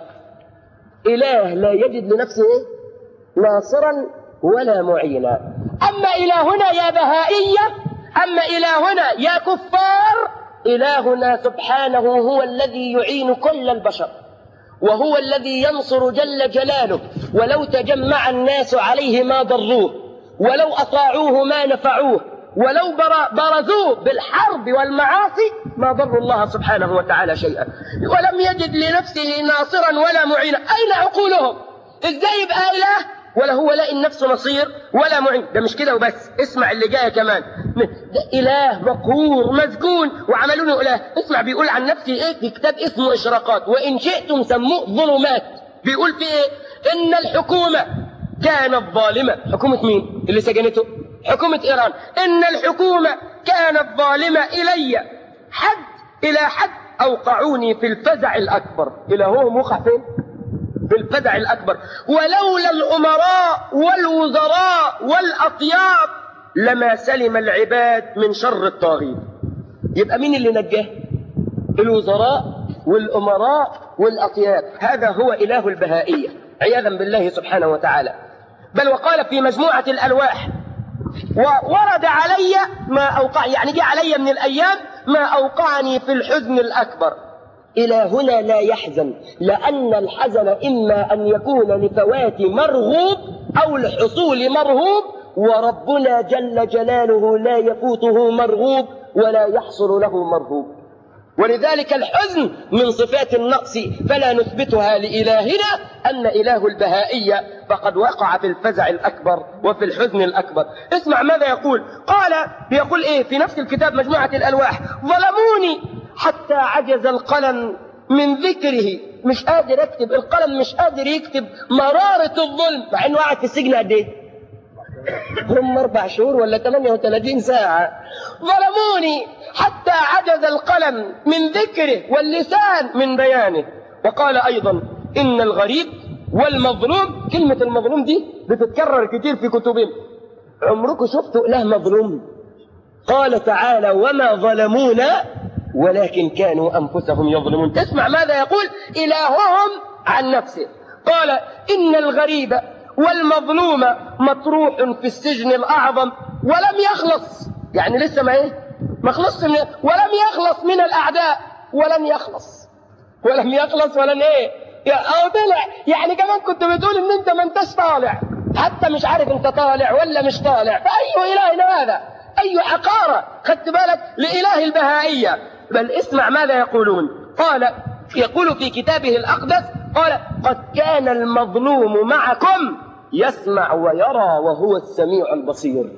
إله لا يجد لنفسه إيه؟ ناصرا ولا معينا. أما إلهنا يا بهائية، أما إلهنا يا كفار، إلهنا سبحانه هو الذي يعين كل البشر، وهو الذي ينصر جل جلاله، ولو تجمع الناس عليه ما ضروه، ولو أطاعوه ما نفعوه، ولو برزوه بالحرب والمعاصي ما ضر الله سبحانه وتعالى شيئا. ولم يجد لنفسه ناصرا ولا معينا. أين عقولهم؟ إزاي يبقى إله ولا هو لاقي نفسه نصير ولا معين؟ ده مش كده وبس، اسمع اللي جاي كمان، ده إله مقهور مسجون وعملوا له إله. اسمع بيقول عن نفسه إيه في كتاب اسمه إشراقات، وإن شئتم سموه ظلمات. بيقول في إيه؟ إن الحكومة كانت ظالمة. حكومة مين اللي سجنته؟ حكومة إيران. إن الحكومة كانت ظالمة إلي حد إلى حد أوقعوني في الفزع الأكبر. إلى هو موقع فين؟ في الفزع الأكبر. ولولا الأمراء والوزراء والأطياب لما سلم العباد من شر الطاغين. يبقى مين اللي نجاه؟ الوزراء والأمراء والأطياب. هذا هو إله البهائية عياذا بالله سبحانه وتعالى. بل وقال في مجموعة الألواح: وورد علي ما أوقع، يعني جاء علي من الأيام ما أوقعني في الحزن الأكبر. إلهنا لا يحزن، لأن الحزن إما أن يكون لفوات مرغوب أو لحصول مرهوب، وربنا جل جلاله لا يفوته مرغوب ولا يحصل له مرهوب. ولذلك الحزن من صفات النقص، فلا نثبتها لإلهنا أن إله البهائية فقد وقع في الفزع الأكبر وفي الحزن الأكبر. اسمع ماذا يقول. قال بيقول إيه في نفس الكتاب مجموعة الألواح: ظلموني حتى عجز القلم من ذكره. مش قادر يكتب، القلم مش قادر يكتب مرارة الظلم، مع انه قاعد في السجن قد ايه؟ هم اربع شهور ولا ثمانية وثلاثين ساعة. ظلموني حتى عجز القلم من ذكره واللسان من بيانه. وقال ايضا: ان الغريب والمظلوم. كلمة المظلوم دي بتتكرر كتير في كتبهم. عمركم شفتوا اله مظلوم؟ قال تعالى وما ظلمونا ولكن كانوا أنفسهم يظلمون. تسمع ماذا يقول إلههم عن نفسه. قال إن الغريب والمظلوم مطروح في السجن الأعظم ولم يخلص، يعني لسه ما إيه ما خلص من ولم يخلص من الأعداء ولن يخلص ولم يخلص ولن إيه أو طلع. يعني كمان كنت بتقول إن أنت ما أنتش طالع، حتى مش عارف أنت طالع ولا مش طالع، فأي إله هذا؟ أي حقارة خدت بالك لإله البهائية. بل اسمع ماذا يقولون. قال يقول في كتابه الأقدس قال قد كان المظلوم معكم يسمع ويرى وهو السميع البصير.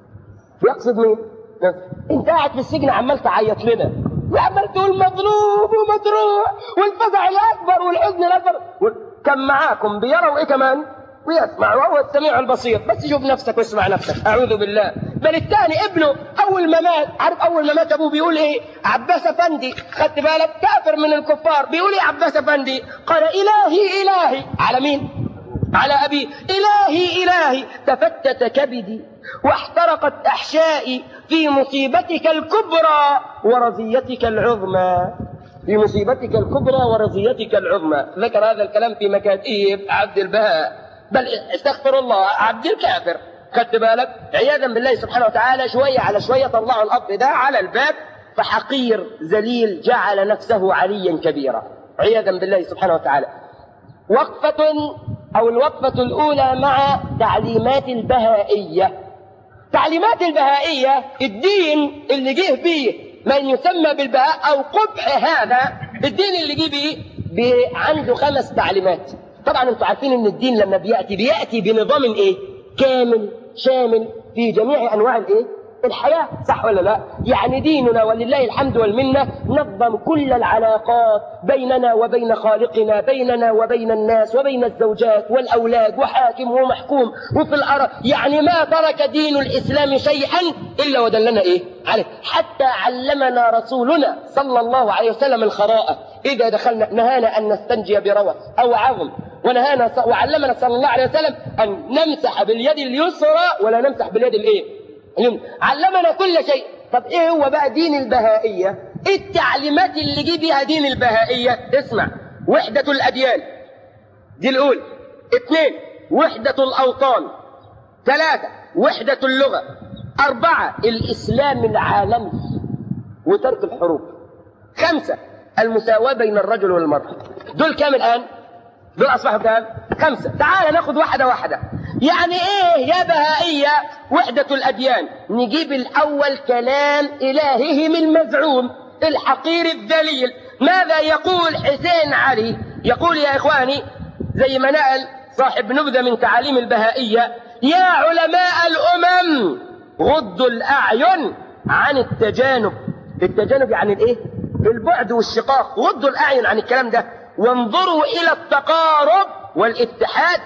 يقصد مين؟ انت قاعد في السجن عمال تعيط لنا وعمال تقول مظلوم ومجروح والفزع الأكبر والحزن الأكبر، كان معاكم بيرى وإيه كمان ويسمع وهو السميع البصير. بس شوف نفسك واسمع نفسك. أعوذ بالله. بل الثاني ابنه أول ما مات، عارف أول ما مات أبوه بيقول إيه؟ عباس أفندي، خدت بالك؟ كافر من الكفار، بيقول إيه عباس أفندي؟ قال إلهي إلهي على مين؟ على أبي. إلهي إلهي تفتت كبدي واحترقت أحشائي في مصيبتك الكبرى ورزيتك العظمى. في مصيبتك الكبرى ورزيتك العظمى. ذكر هذا الكلام في مكاتيب عبد البهاء، بل استغفر الله عبد الكافر، خدت بالك؟ عياذا بالله سبحانه وتعالى. شوية على شوية طلعوا الأب ده على الباب، فحقير ذليل جعل نفسه عليا كبيرا، عياذا بالله سبحانه وتعالى. وقفة أو الوقفة الأولى مع تعليمات البهائية. تعليمات البهائية الدين اللي جه فيه من يسمى بالبهاء أو قبح هذا الدين اللي جه فيه عنده خمس تعليمات. طبعا انتم عارفين ان الدين لما بيأتي بيأتي بنظام ايه؟ كامل شامل في جميع انواع الايه؟ الحياة، صح ولا لا؟ يعني ديننا ولله الحمد والمنة نظم كل العلاقات بيننا وبين خالقنا، بيننا وبين الناس وبين الزوجات والأولاد وحاكم ومحكوم وفي الأرض. يعني ما ترك دين الإسلام شيئا إلا ودلنا إيه؟ عليه. حتى علمنا رسولنا صلى الله عليه وسلم الخراءة إذا دخلنا، نهانا أن نستنجي بروى أو عظم، ونهانا وعلمنا صلى الله عليه وسلم أن نمسح باليد اليسرى ولا نمسح باليد الإيه؟ علمنا كل شيء. طب ايه هو بقى دين البهائية؟ ايه التعليمات اللي جه بيها دين البهائية؟ اسمع: وحدة الأديان، دي الأولى. اثنين: وحدة الأوطان. ثلاثة: وحدة اللغة. أربعة: الإسلام العالمي وترك الحروب. خمسة: المساواة بين الرجل والمرأة. دول كام الآن؟ دول أصبحوا كام؟ خمسة. تعال ناخد واحدة واحدة. يعني ايه يا بهائية وحدة الأديان؟ نجيب الأول كلام إلههم المزعوم الحقير الذليل. ماذا يقول حسين علي؟ يقول يا إخواني زي ما نقل صاحب نبذة من تعاليم البهائية: يا علماء الأمم غضوا الأعين عن التجانب. التجانب يعني الايه؟ البعد والشقاق. غضوا الأعين عن الكلام ده وانظروا إلى التقارب والاتحاد،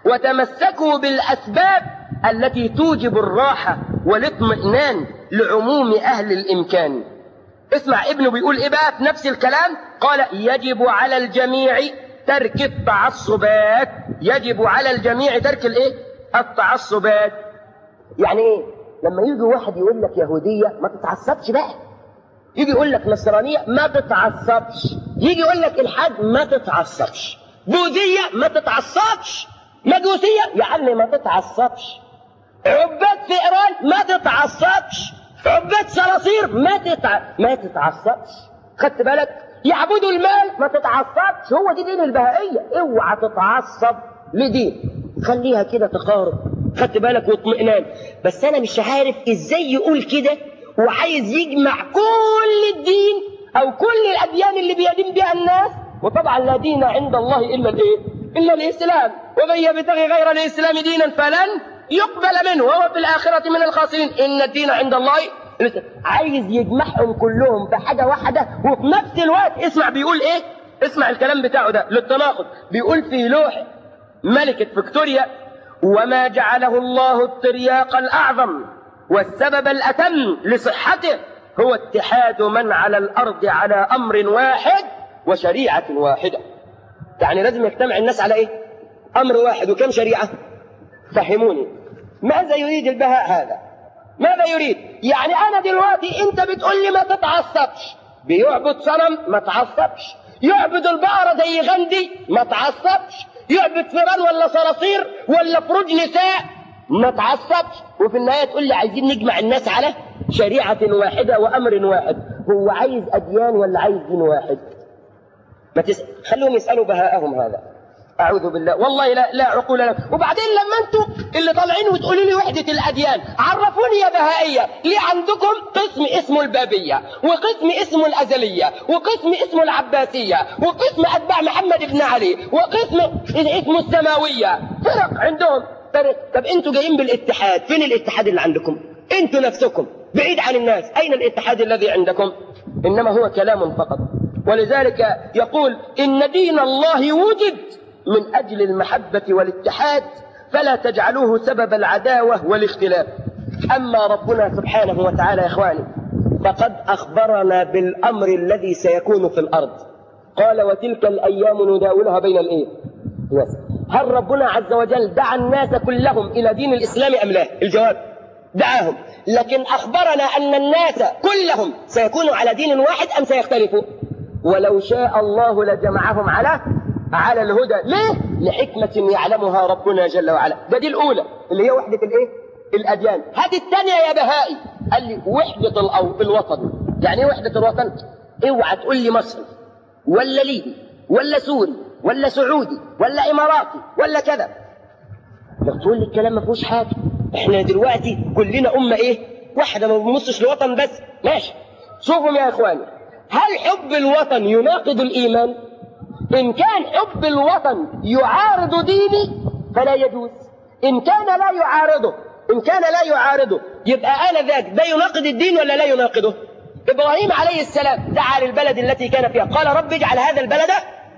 وتمسكوا بالأسباب التي توجب الراحة والاطمئنان لعموم أهل الإمكان. اسمع ابنه بيقول إيه بقى في نفس الكلام؟ قال: يجب على الجميع ترك التعصبات. يجب على الجميع ترك الإيه؟ التعصبات. يعني إيه؟ لما يجي واحد يقول لك يهودية ما تتعصبش بقى، يجي يقول لك نصرانية ما تتعصبش، يجي يقول لك الحد ما تتعصبش، بوذية ما تتعصبش، مجوسية يا عمي ما تتعصبش، عباد في إيران ما تتعصبش، عباد صراصير ما تتع... ما تتعصبش. خدت بالك؟ يعبدوا المال ما تتعصبش. هو دي دين البهائية. اوعى تتعصب لدين، خليها كده تقارب، خدت بالك، واطمئنان. بس أنا مش عارف إزاي يقول كده وعايز يجمع كل الدين أو كل الأديان اللي بيدين بها الناس. وطبعا لا دين عند الله إلا الإيه؟ إلا الإسلام. ومن يبتغي غير الإسلام دينا فلن يقبل منه وهو في الآخرة من الخاسرين. إن الدين عند الله الإسلام. عايز يجمعهم كلهم بحاجة واحدة وفي نفس الوقت. اسمع بيقول إيه؟ اسمع الكلام بتاعه ده للتناقض. بيقول في لوح ملكة فيكتوريا: وما جعله الله الترياق الأعظم والسبب الأتم لصحته هو اتحاد من على الأرض على أمر واحد وشريعة واحدة. يعني لازم يجتمع الناس على إيه؟ أمر واحد وكم شريعة؟ فهموني ماذا يريد البهاء هذا؟ ماذا يريد؟ يعني أنا دلوقتي أنت بتقول لي ما تتعصبش، بيعبد صنم ما تعصبش، يعبد البقرة زي غندي ما تعصبش، يعبد فيران ولا صراصير ولا فروج نساء ما تعصبش، وفي النهاية تقول لي عايزين نجمع الناس على شريعة واحدة وأمر واحد. هو عايز أديان ولا عايز دين واحد؟ ما تس... خلوهم يسألوا بهاءهم هذا. أعوذ بالله، والله لا لا عقول لنا. وبعدين لما أنتوا اللي طالعين وتقولوا لي وحدة الأديان، عرفوني يا بهائية ليه عندكم قسم اسمه البابية، وقسم اسمه الأزلية، وقسم اسمه العباسية، وقسم أتباع محمد بن علي، وقسم اسمه السماوية، فرق عندهم. طب أنتوا جايين بالاتحاد، فين الاتحاد اللي عندكم؟ أنتوا نفسكم بعيد عن الناس، أين الاتحاد الذي عندكم؟ إنما هو كلام فقط. ولذلك يقول إن دين الله وجد من أجل المحبة والاتحاد، فلا تجعلوه سبب العداوة والاختلاف. أما ربنا سبحانه وتعالى يا إخواني فقد أخبرنا بالأمر الذي سيكون في الأرض. قال وتلك الأيام نداولها بين الإيه؟ هل ربنا عز وجل دعا الناس كلهم إلى دين الإسلام أم لا؟ الجواب دعاهم، لكن أخبرنا أن الناس كلهم سيكونوا على دين واحد أم سيختلفوا؟ ولو شاء الله لجمعهم على على الهدى. ليه؟ لحكمة يعلمها ربنا جل وعلا. ده دي الأولى اللي هي وحدة الإيه؟ الأديان. هذه الثانية يا بهائي قال لي وحدة الأو... الوطن. يعني إيه وحدة الوطن؟ اوعى تقول لي مصري ولا ليبي ولا سوري ولا سعودي ولا إماراتي ولا كذا. لو تقول لي الكلام ما فيهوش حاجة، احنا دلوقتي كلنا أمة إيه؟ واحدة، ما بنبصش لوطن بس. ماشي، شوفوا يا إخواني، هل حب الوطن يناقض الإيمان؟ إن كان حب الوطن يعارض ديني فلا يجوز. إن كان لا يعارضه إن كان لا يعارضه يبقى أنا ذاك ده يناقض الدين ولا لا يناقضه؟ إبراهيم عليه السلام دعا للبلد التي كان فيها، قال رب اجعل هذا البلد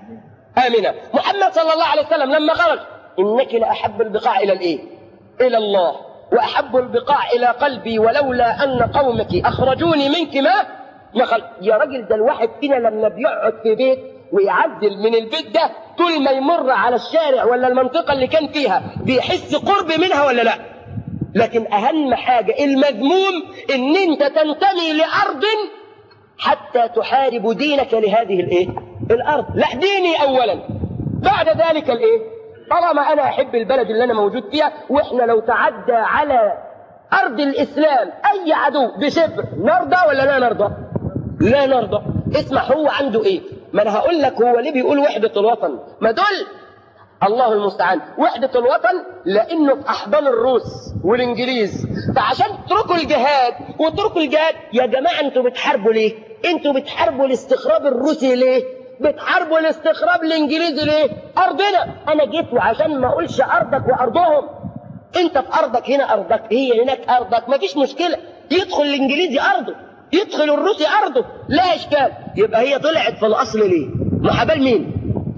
آمنا. محمد صلى الله عليه وسلم لما خرج إنك لأحب البقاع إلى الإيه؟ إلى الله، وأحب البقاع إلى قلبي ولولا أن قومك أخرجوني منك ما ما خلق. يا راجل ده الواحد فينا لما بيقعد في بيت ويعدل من البيت ده طول ما يمر على الشارع ولا المنطقة اللي كان فيها بيحس قرب منها ولا لا؟ لكن أهم حاجة المذموم إن أنت تنتمي لأرض حتى تحارب دينك لهذه الإيه؟ الأرض. لا، ديني أولا بعد ذلك الإيه؟ طالما أنا أحب البلد اللي أنا موجود فيها، وإحنا لو تعدى على أرض الإسلام أي عدو بشبر نرضى ولا لا نرضى؟ لا نرضى. اسمع هو عنده إيه؟ ما أنا هقول لك هو ليه بيقول وحدة الوطن. ما دول الله المستعان وحدة الوطن لأنه في أحضان الروس والإنجليز، فعشان تتركوا الجهاد وتركوا الجهاد. يا جماعة أنتوا بتحاربوا ليه؟ أنتوا بتحاربوا الاستخراب الروسي ليه؟ بتحاربوا الاستخراب الإنجليزي ليه؟ أرضنا. أنا جيت وعشان ما أقولش أرضك وأرضهم. أنت في أرضك، هنا أرضك، هي هناك أرضك، ما فيش مشكلة. يدخل الإنجليزي أرضه، يدخل الروسي أرضه، لا إشكال. يبقى هي طلعت في الأصل ليه؟ محاباة مين؟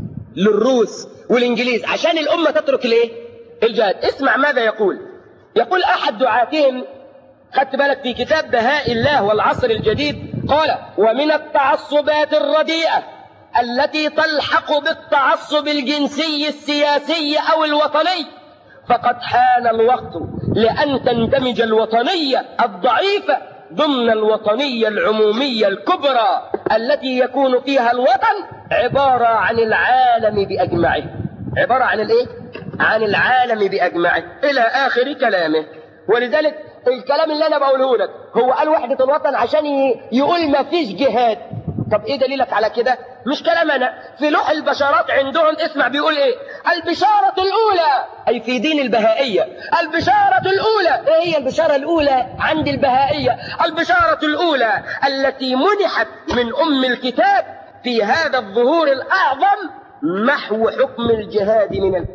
للروس والإنجليز عشان الأمة تترك ليه؟ الجهاد. اسمع ماذا يقول. يقول أحد دعاتهم، خدت بالك، في كتاب بهاء الله والعصر الجديد، قال ومن التعصبات الرديئة التي تلحق بالتعصب الجنسي السياسي أو الوطني، فقد حان الوقت لأن تندمج الوطنية الضعيفة ضمن الوطنية العمومية الكبرى التي يكون فيها الوطن عبارة عن العالم بأجمعه. عبارة عن الإيه؟ عن العالم بأجمعه إلى آخر كلامه. ولذلك الكلام اللي أنا بقوله لك هو قال وحدة الوطن عشان يقول ما فيش جهاد. طب إيه دليلك على كده؟ مش كلام أنا، في لوح البشارات عندهم اسمع بيقول إيه؟ البشارة الأولى، أي في دين البهائية، البشارة الأولى. إيه هي البشارة الأولى عند البهائية؟ البشارة الأولى التي منحت من أم الكتاب في هذا الظهور الأعظم محو حكم الجهاد من ال...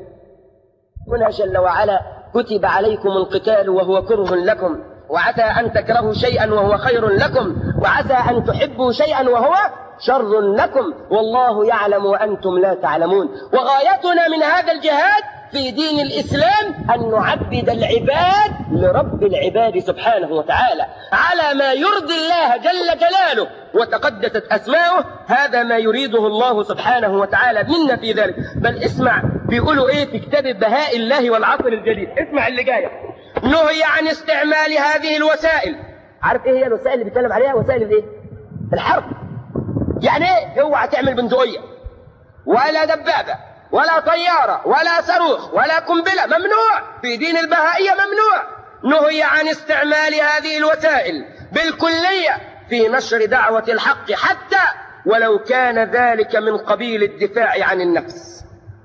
هنا جل وعلا كتب عليكم القتال وهو كره لكم، وعسى أن تكرهوا شيئا وهو خير لكم، وعسى أن تحبوا شيئا وهو شر لكم، والله يعلم وأنتم لا تعلمون. وغايتنا من هذا الجهاد في دين الإسلام أن نعبد العباد لرب العباد سبحانه وتعالى على ما يرضي الله جل جلاله وتقدست أسماؤه. هذا ما يريده الله سبحانه وتعالى منا في ذلك. بل اسمع بيقولوا إيه في كتاب بهاء الله والعصر الجديد، اسمع اللي جاي. نهي عن استعمال هذه الوسائل. عارف ايه هي الوسائل اللي بيتكلم عليها؟ وسائل الايه؟ الحرب. يعني ايه؟ اوعى تعمل بندقية ولا دبابة ولا طيارة ولا صاروخ ولا قنبلة، ممنوع في دين البهائية، ممنوع. نهي عن استعمال هذه الوسائل بالكلية في نشر دعوة الحق، حتى ولو كان ذلك من قبيل الدفاع عن النفس.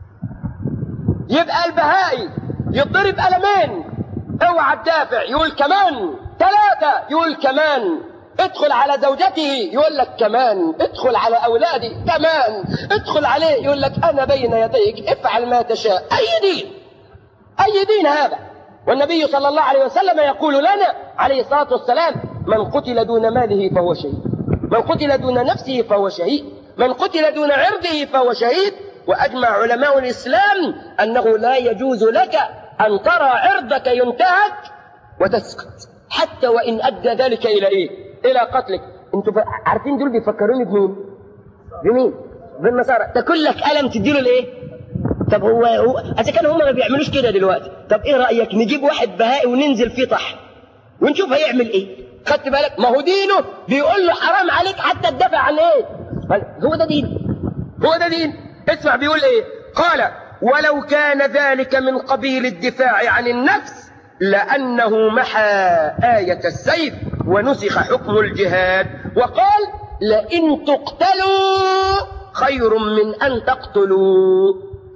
يبقى البهائي يضرب قلمين، اوعى تدافع يقول كمان، ثلاثة يقول كمان، ادخل على زوجته يقول لك كمان، ادخل على أولادي كمان، ادخل عليه يقول لك أنا بين يديك افعل ما تشاء. أي دين؟ أي دين هذا؟ والنبي صلى الله عليه وسلم يقول لنا عليه الصلاة والسلام: من قتل دون ماله فهو شهيد، من قتل دون نفسه فهو شهيد، من قتل دون عرضه فهو شهيد. وأجمع علماء الإسلام أنه لا يجوز لك أن ترى عرضك ينتهك وتسكت، حتى وإن أدى ذلك إلى إيه؟ إلى قتلك. أنتوا عارفين دول بيفكروني بمين؟ بمين؟ بالنصارى. تاكل لك قلم تديله الإيه؟ طب هو هو إذا كانوا هم ما بيعملوش كده دلوقتي، طب إيه رأيك نجيب واحد بهائي وننزل فيه طح ونشوف هيعمل إيه؟ خدت بالك؟ ما هو دينه بيقول له حرام عليك حتى تدافع عن إيه؟ هو ده دين؟ هو ده دين؟ اسمع بيقول إيه؟ قال: ولو كان ذلك من قبيل الدفاع عن النفس لأنه محى آية السيف ونسخ حكم الجهاد، وقال: لئن تقتلوا خير من أن تقتلوا.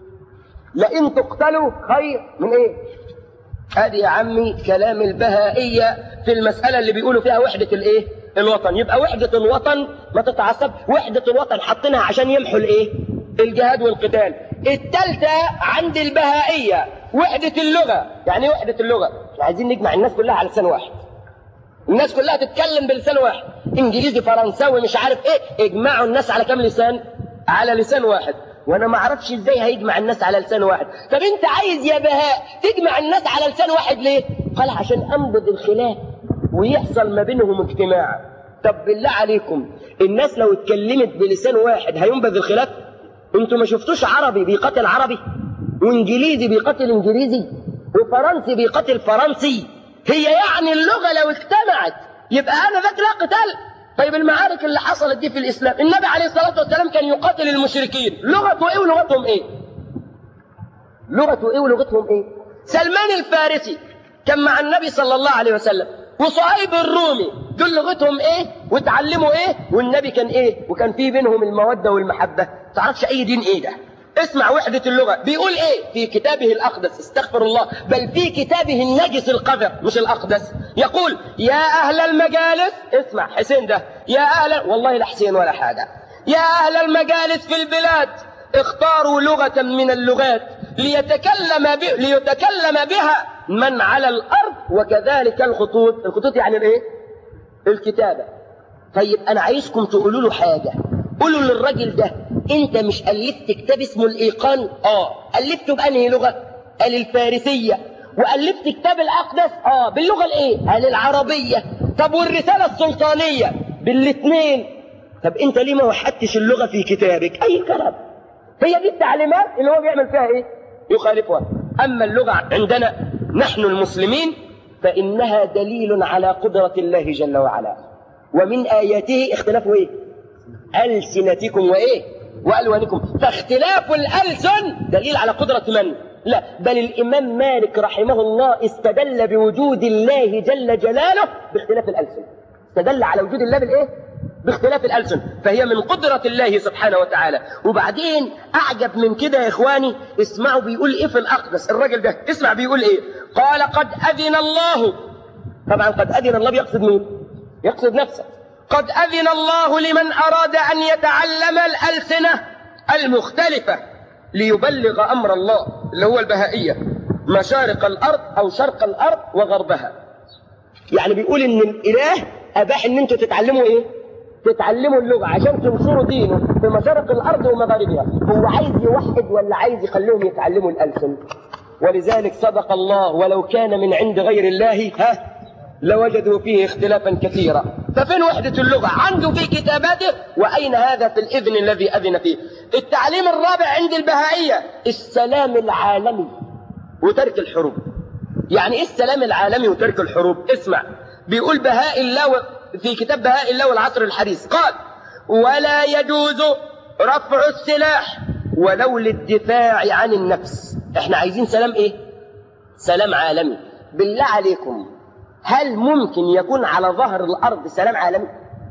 لئن تقتلوا خير من إيه؟ هذه يا عمي كلام البهائية في المسألة اللي بيقولوا فيها وحدة الإيه؟ الوطن. يبقى وحدة الوطن ما تتعصب، وحدة الوطن حطينها عشان يمحوا الإيه؟ الجهاد والقتال. الثالثة عند البهائية وحدة اللغة. يعني ايه وحدة اللغة؟ عايزين نجمع الناس كلها على لسان واحد، الناس كلها تتكلم بلسان واحد، انجليزي فرنساوي مش عارف ايه، اجمعوا الناس على كم لسان؟ على لسان واحد. وانا ما اعرفش ازاي هيجمع الناس على لسان واحد. طب انت عايز يا بهاء تجمع الناس على لسان واحد ليه؟ قال عشان انبض الخلاف ويحصل ما بينهم اجتماع. طب بالله عليكم الناس لو اتكلمت بلسان واحد هينبذ الخلاف؟ انتوا ما شفتوش عربي بيقاتل عربي، وانجليزي بيقاتل انجليزي، وفرنسي بيقاتل فرنسي؟ هي يعني اللغة لو اجتمعت يبقى انا ذاك لا قتال. طيب المعارك اللي حصلت دي في الاسلام، النبي عليه الصلاة والسلام كان يقاتل المشركين، لغته ايه ولغتهم ايه؟ لغته ايه ولغتهم ايه؟ سلمان الفارسي كان مع النبي صلى الله عليه وسلم، وصهيب الرومي دول لغتهم ايه وتعلموا ايه، والنبي كان ايه، وكان في بينهم المودة والمحبة. تعرفش اي دين ايه ده؟ اسمع وحدة اللغة بيقول ايه في كتابه الأقدس، استغفر الله، بل في كتابه النجس القذر مش الأقدس، يقول: يا أهل المجالس، اسمع حسين ده، يا أهل، والله لا حسين ولا حاجة، يا أهل المجالس في البلاد اختاروا لغة من اللغات ليتكلم, ب... ليتكلم بها من على الأرض، وكذلك الخطوط. الخطوط يعني الايه؟ الكتابة. طيب أنا عايزكم تقولوا له حاجة، قولوا للراجل ده: انت مش ألفت كتاب اسمه الإيقان؟ اه. ألفته بأنهي لغة؟ قال الفارسية. وألفت كتاب الأقدس؟ اه. باللغة الايه؟ قال العربية. طب والرسالة السلطانية؟ بالاثنين. طب انت ليه ما وحدتش اللغة في كتابك؟ اي كلام. هي دي التعليمات اللي هو بيعمل فيها ايه؟ يخالفها. اما اللغة عندنا نحن المسلمين فإنها دليل على قدرة الله جل وعلا، ومن آياته اختلاف ايه؟ ألسنتكم وإيه؟ وألوانكم. فاختلاف الألسن دليل على قدرة من؟ لا، بل الإمام مالك رحمه الله استدل بوجود الله جل جلاله باختلاف الألسن. استدل على وجود الله بالإيه؟ باختلاف الألسن، فهي من قدرة الله سبحانه وتعالى. وبعدين أعجب من كده يا إخواني، اسمعوا بيقول إيه في الأقدس الراجل ده، اسمع بيقول إيه. قال: قد أذن الله. طبعا قد أذن الله بيقصد مين؟ يقصد نفسه. قد أذن الله لمن أراد أن يتعلم الألسنة المختلفة ليبلغ أمر الله اللي هو البهائية مشارق الأرض أو شرق الأرض وغربها. يعني بيقول إن الإله أباح إن أنتوا تتعلموا إيه؟ تتعلموا اللغة عشان تنصروا دينه في مشارق الأرض ومغاربها. هو عايز يوحد ولا عايز يخليهم يتعلموا الألسن؟ ولذلك صدق الله: ولو كان من عند غير الله ها لوجدوا فيه اختلافا كثيرا. ففين وحدة اللغة؟ عنده في كتاباته، وأين هذا في الإذن الذي أذن فيه؟ التعليم الرابع عند البهائية السلام العالمي وترك الحروب. يعني ايه السلام العالمي وترك الحروب؟ اسمع، بيقول بهاء الله في كتاب بهاء الله والعصر الحديث، قال: ولا يجوز رفع السلاح ولو للدفاع عن النفس. احنا عايزين سلام ايه؟ سلام عالمي. بالله عليكم، هل ممكن يكون على ظهر الارض سلام عالمي؟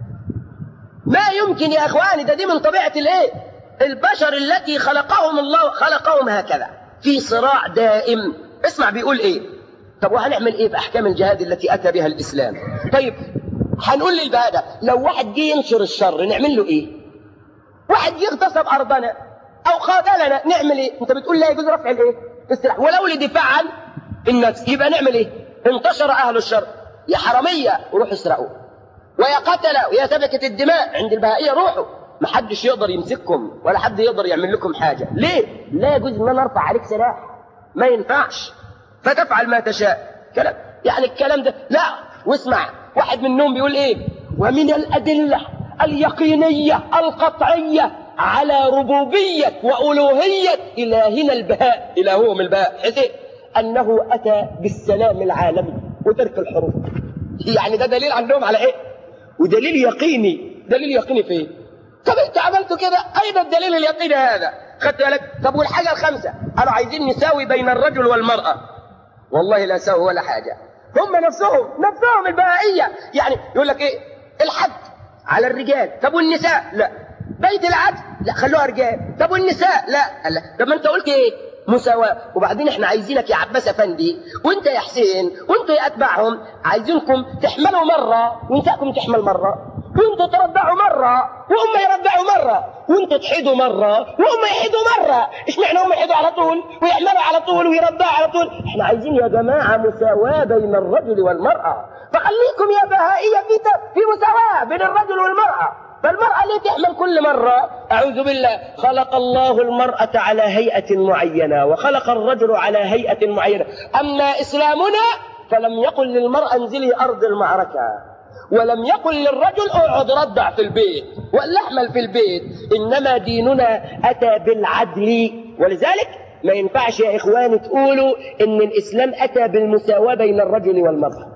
ما يمكن يا اخواني، ده دي من طبيعة الايه؟ البشر التي خلقهم الله، خلقهم هكذا في صراع دائم. اسمع بيقول ايه؟ طب وهنعمل ايه باحكام الجهاد التي اتى بها الاسلام؟ طيب هنقول للبهاء لو واحد جه ينشر الشر نعمل له ايه؟ واحد يغتصب ارضنا او خاذلنا نعمل ايه؟ انت بتقول لا يجوز رفع الايه؟ السلاح ولو لدفاع عن النفس، يبقى نعمل ايه؟ انتشر اهل الشر، يا حراميه وروحوا اسرقوا، ويا قتله ويا سفكه الدماء عند البهائيه روحوا، محدش يقدر يمسككم ولا حد يقدر يعمل لكم حاجه. ليه؟ لا يجوز ان انا ارفع عليك سلاح، ما ينفعش، فتفعل ما تشاء. كلام يعني الكلام ده لا. واسمع، واحد منهم بيقول ايه؟ ومن الادله اليقينيه القطعيه على ربوبيه والوهيه الهنا البهاء، الههم البهاء حسين، انه اتى بالسلام العالمي وترك الحروب. يعني ده دليل عندهم على ايه؟ ودليل يقيني. دليل يقيني في ايه؟ طب انت عملتوا كده، اين الدليل اليقيني هذا؟ خدت بالك؟ طب والحاجه الخامسه، قالوا عايزين نساوي بين الرجل والمراه. والله لا ساوي ولا حاجه، هم نفسهم نفسهم البهائيه. يعني يقول لك ايه؟ الحد على الرجال، طب والنساء؟ لا. بيت العدل؟ لا خلوها رجال. طب والنساء؟ لا. لا. طب ما انت قلت ايه؟ مساواة. وبعدين احنا عايزينك يا عباس افندي وانت يا حسين وانتوا يا اتباعهم، عايزينكم تحملوا مرة ونساءكم تحمل مرة، وانتوا ترضعوا مرة وهم يرضعوا مرة، وانتوا تحيدوا مرة وهم يحيدوا مرة. اشمعنى هم يحيدوا على طول ويحملوا على طول ويرضعوا على طول؟ احنا عايزين يا جماعة مساواة بين الرجل والمرأة. فخليكم يا بهائية في في مساواة بين الرجل والمرأة. فالمرأة ليه تحمل كل مرة؟ أعوذ بالله. خلق الله المرأة على هيئة معينة وخلق الرجل على هيئة معينة. أما إسلامنا فلم يقل للمرأة انزلي أرض المعركة، ولم يقل للرجل اقعد رضع في البيت ولا احمل في البيت، إنما ديننا أتى بالعدل. ولذلك ما ينفعش يا إخواني تقولوا إن الإسلام أتى بالمساواة بين الرجل والمرأة.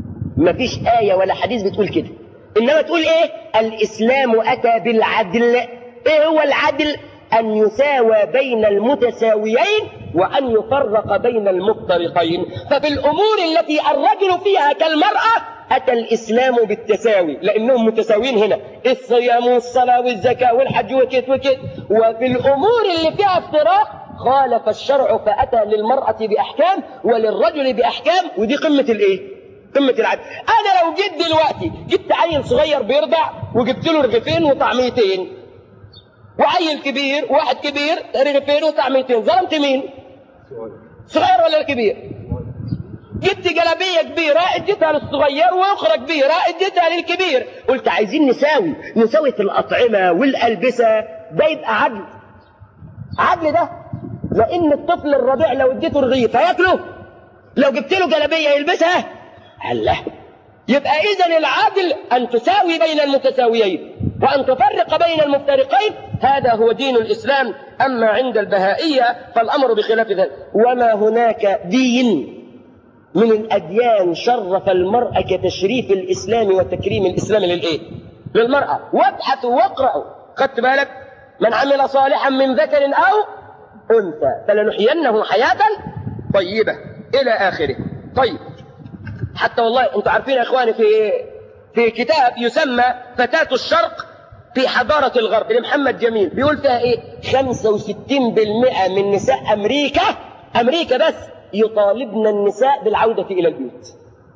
ما فيش آية ولا حديث بتقول كده، إنما تقول إيه؟ الإسلام أتى بالعدل. إيه هو العدل؟ أن يساوى بين المتساويين وأن يفرق بين المفترقين. فبالأمور التي الرجل فيها كالمرأة أتى الإسلام بالتساوي لأنهم متساويين هنا، الصيام والصلاة والزكاة والحج وكت وكت. وفي الأمور اللي فيها افتراق خالف الشرع فأتى للمرأة بأحكام وللرجل بأحكام، ودي قمة الإيه؟ قمة العدل. أنا لو جيت دلوقتي جبت عيل صغير بيرضع وجبت له رغيفين وطعميتين، وعيل كبير واحد كبير رغيفين وطعميتين، ظلمت مين؟ صغير ولا الكبير؟ جبت جلابية كبيرة اديتها للصغير وأخرى كبيرة اديتها للكبير. قلت عايزين نساوي نساوي في الأطعمة والألبسة، ده يبقى عدل. عدل ده لأن الطفل الرضيع لو اديته رغيف هياكله، لو جبت له جلابية يلبسها الله. يبقى إذن العدل أن تساوي بين المتساويين وأن تفرق بين المفترقين. هذا هو دين الإسلام. أما عند البهائية فالأمر بخلاف ذلك. وما هناك دين من الأديان شرف المرأة كتشريف الإسلام وتكريم الإسلام للإيه؟ للمرأة. وابحثوا واقرأوا. خدت بالك؟ من عمل صالحا من ذكر أو أنثى فلنحيينه حياة طيبة إلى آخره. طيب، حتى والله انتوا عارفين يا اخواني في في كتاب يسمى فتاة الشرق في حضارة الغرب لمحمد جميل، بيقول فيها ايه؟ خمسة وستين بالمئة من نساء امريكا امريكا بس يطالبن النساء بالعودة الى البيوت.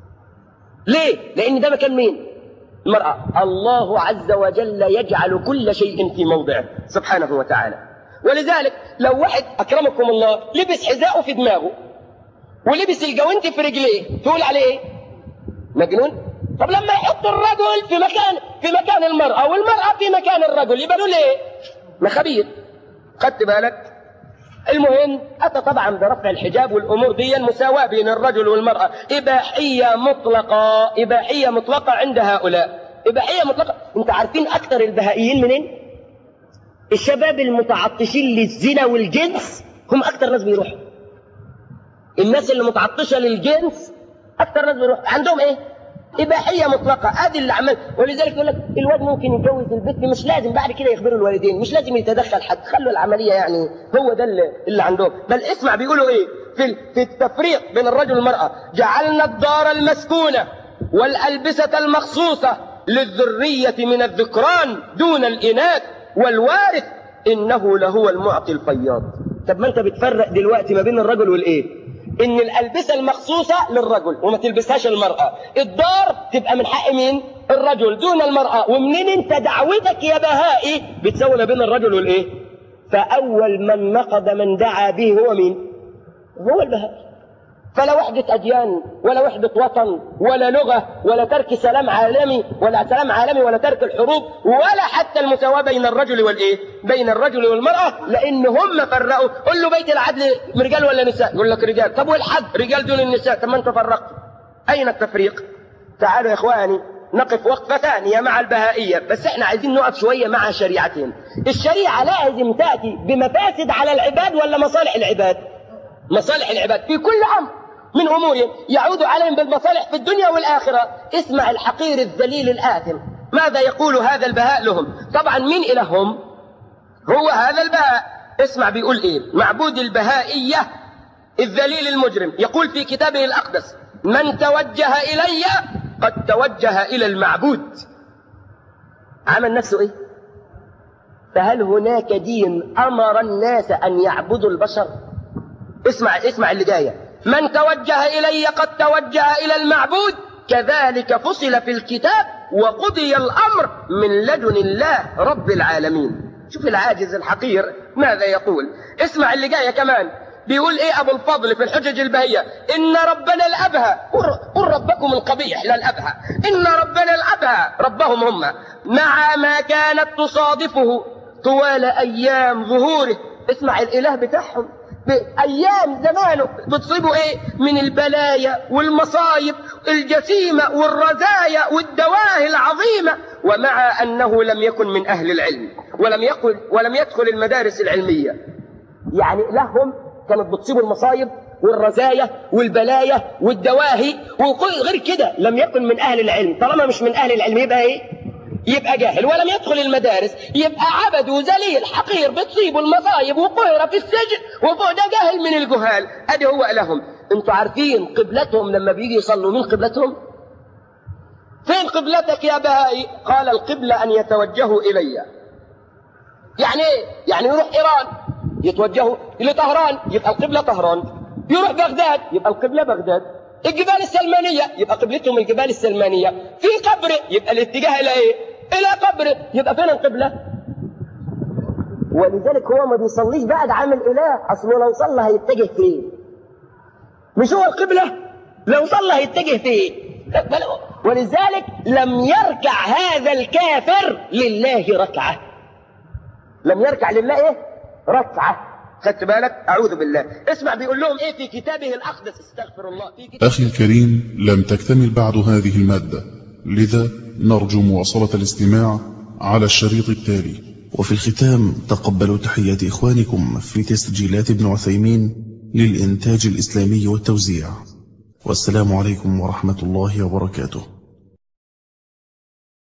ليه؟ لان ده مكان مين؟ المرأة. الله عز وجل يجعل كل شيء في موضعه سبحانه وتعالى. ولذلك لو واحد اكرمكم الله لبس حذاءه في دماغه ولبس الجوانتي في رجليه تقول عليه ايه؟ مجنون. طب لما يحط الرجل في مكان في مكان المرأة والمرأة في مكان الرجل يبقى له ايه؟ ما خبيث. خدت بالك؟ المهم اتى طبعا برفع الحجاب والامور دي مساواة بين الرجل والمرأة. اباحية مطلقة، اباحية مطلقة عند هؤلاء، اباحية مطلقة. انت عارفين اكثر البهائيين منين؟ الشباب المتعطشين للزنا والجنس هم اكثر ناس بيروحوا. الناس اللي متعطشة للجنس أكثر ناس بيروح عندهم إيه؟ إباحية مطلقة. أدي اللي عمل. ولذلك يقول لك الواد ممكن يتجوز البنت، مش لازم بعد كده يخبروا الوالدين، مش لازم يتدخل حد، خلوا العملية يعني هو ده اللي, اللي عندهم. بل اسمع بيقولوا إيه في في التفريق بين الرجل والمرأة: جعلنا الدار المسكونة والألبسة المخصوصة للذرية من الذكران دون الإناث والوارث إنه لهو المعطي الفياض. طب ما أنت بتفرق دلوقتي ما بين الرجل والإيه؟ إن الألبسة المخصوصة للرجل وما تلبسهاش المرأة، الدار تبقى من حق مين؟ الرجل دون المرأة. ومنين أنت دعوتك يا بهائي بتسوي ما بين الرجل والإيه؟ فأول من نقض من دعا به هو مين؟ هو البهائي. فلا وحدة أديان ولا وحدة وطن ولا لغة ولا ترك سلام عالمي ولا سلام عالمي ولا ترك الحروب ولا حتى المساواة بين الرجل والإيه؟ بين الرجل والمرأة، لأن هم فرقوا. قل له بيت العدل رجال ولا نساء؟ يقول لك رجال. طب والحد رجال دون النساء؟ طب ما أنت فرقت. أين التفريق؟ تعالوا يا إخواني نقف وقفة ثانية مع البهائية، بس احنا عايزين نقف شوية مع شريعتهم. الشريعة لازم تأتي بمفاسد على العباد ولا مصالح العباد؟ مصالح العباد في كل أمر من أمورهم يعود عليهم بالمصالح في الدنيا والآخرة. اسمع الحقير الذليل الآثم ماذا يقول هذا البهاء لهم. طبعا من إلههم؟ هو هذا البهاء. اسمع بيقول إيه معبود البهائية الذليل المجرم. يقول في كتابه الأقدس: من توجه إلي قد توجه إلى المعبود. عمل نفسه إيه؟ فهل هناك دين أمر الناس أن يعبدوا البشر؟ اسمع اسمع اللي جايه: من توجه إلي قد توجه إلى المعبود، كذلك فصل في الكتاب وقضي الأمر من لدن الله رب العالمين. شوف العاجز الحقير ماذا يقول. اسمع اللي جايه كمان بيقول ايه ابو الفضل في الحجج البهية: ان ربنا الابهى، قل ربكم القبيح لا الابهى، ان ربنا الابهى ربهم هم، مع ما كانت تصادفه طوال ايام ظهوره. اسمع الاله بتاعهم بأيام زمانه بتصيبوا ايه من البلايا والمصايب الجسيمة والرزايا والدواهي العظيمة، ومع أنه لم يكن من أهل العلم ولم يقل ولم يدخل المدارس العلمية. يعني لهم كانت بتصيبوا المصايب والرزايا والبلايا والدواهي وغير كده، لم يكن من أهل العلم. طالما مش من أهل العلم يبقى ايه؟ يبقى جاهل ولم يدخل المدارس، يبقى عبد وذليل حقير بتصيبه المصايب وقهر في السجن وفوق ده جاهل من الجهال. ادي هو لهم. انتوا عارفين قبلتهم لما بيجي يصلوا مين قبلتهم؟ فين قبلتك يا بهائي؟ قال القبلة ان يتوجهوا الي. يعني ايه؟ يعني يروح ايران يتوجهوا الى طهران يبقى القبلة طهران، يروح بغداد يبقى القبلة بغداد، الجبال السلمانية يبقى قبلتهم الجبال السلمانية، في قبر يبقى الاتجاه الى ايه؟ الى قبر. يبقى فين القبلة؟ ولذلك هو ما بيصليش بعد عامل اله، اصله لو صلى هيتجه فين؟ مش هو القبلة؟ لو صلى هيتجه فين؟ ولذلك لم يركع هذا الكافر لله ركعة. لم يركع لله ايه؟ ركعة. خدت بالك؟ أعوذ بالله. اسمع بيقول لهم إيه في كتابه الأقدس. استغفر الله. في أخي الكريم، لم تكتمل بعد هذه المادة، لذا نرجو مواصلة الاستماع على الشريط التالي. وفي الختام تقبلوا تحيات إخوانكم في تسجيلات ابن عثيمين للإنتاج الإسلامي والتوزيع، والسلام عليكم ورحمة الله وبركاته.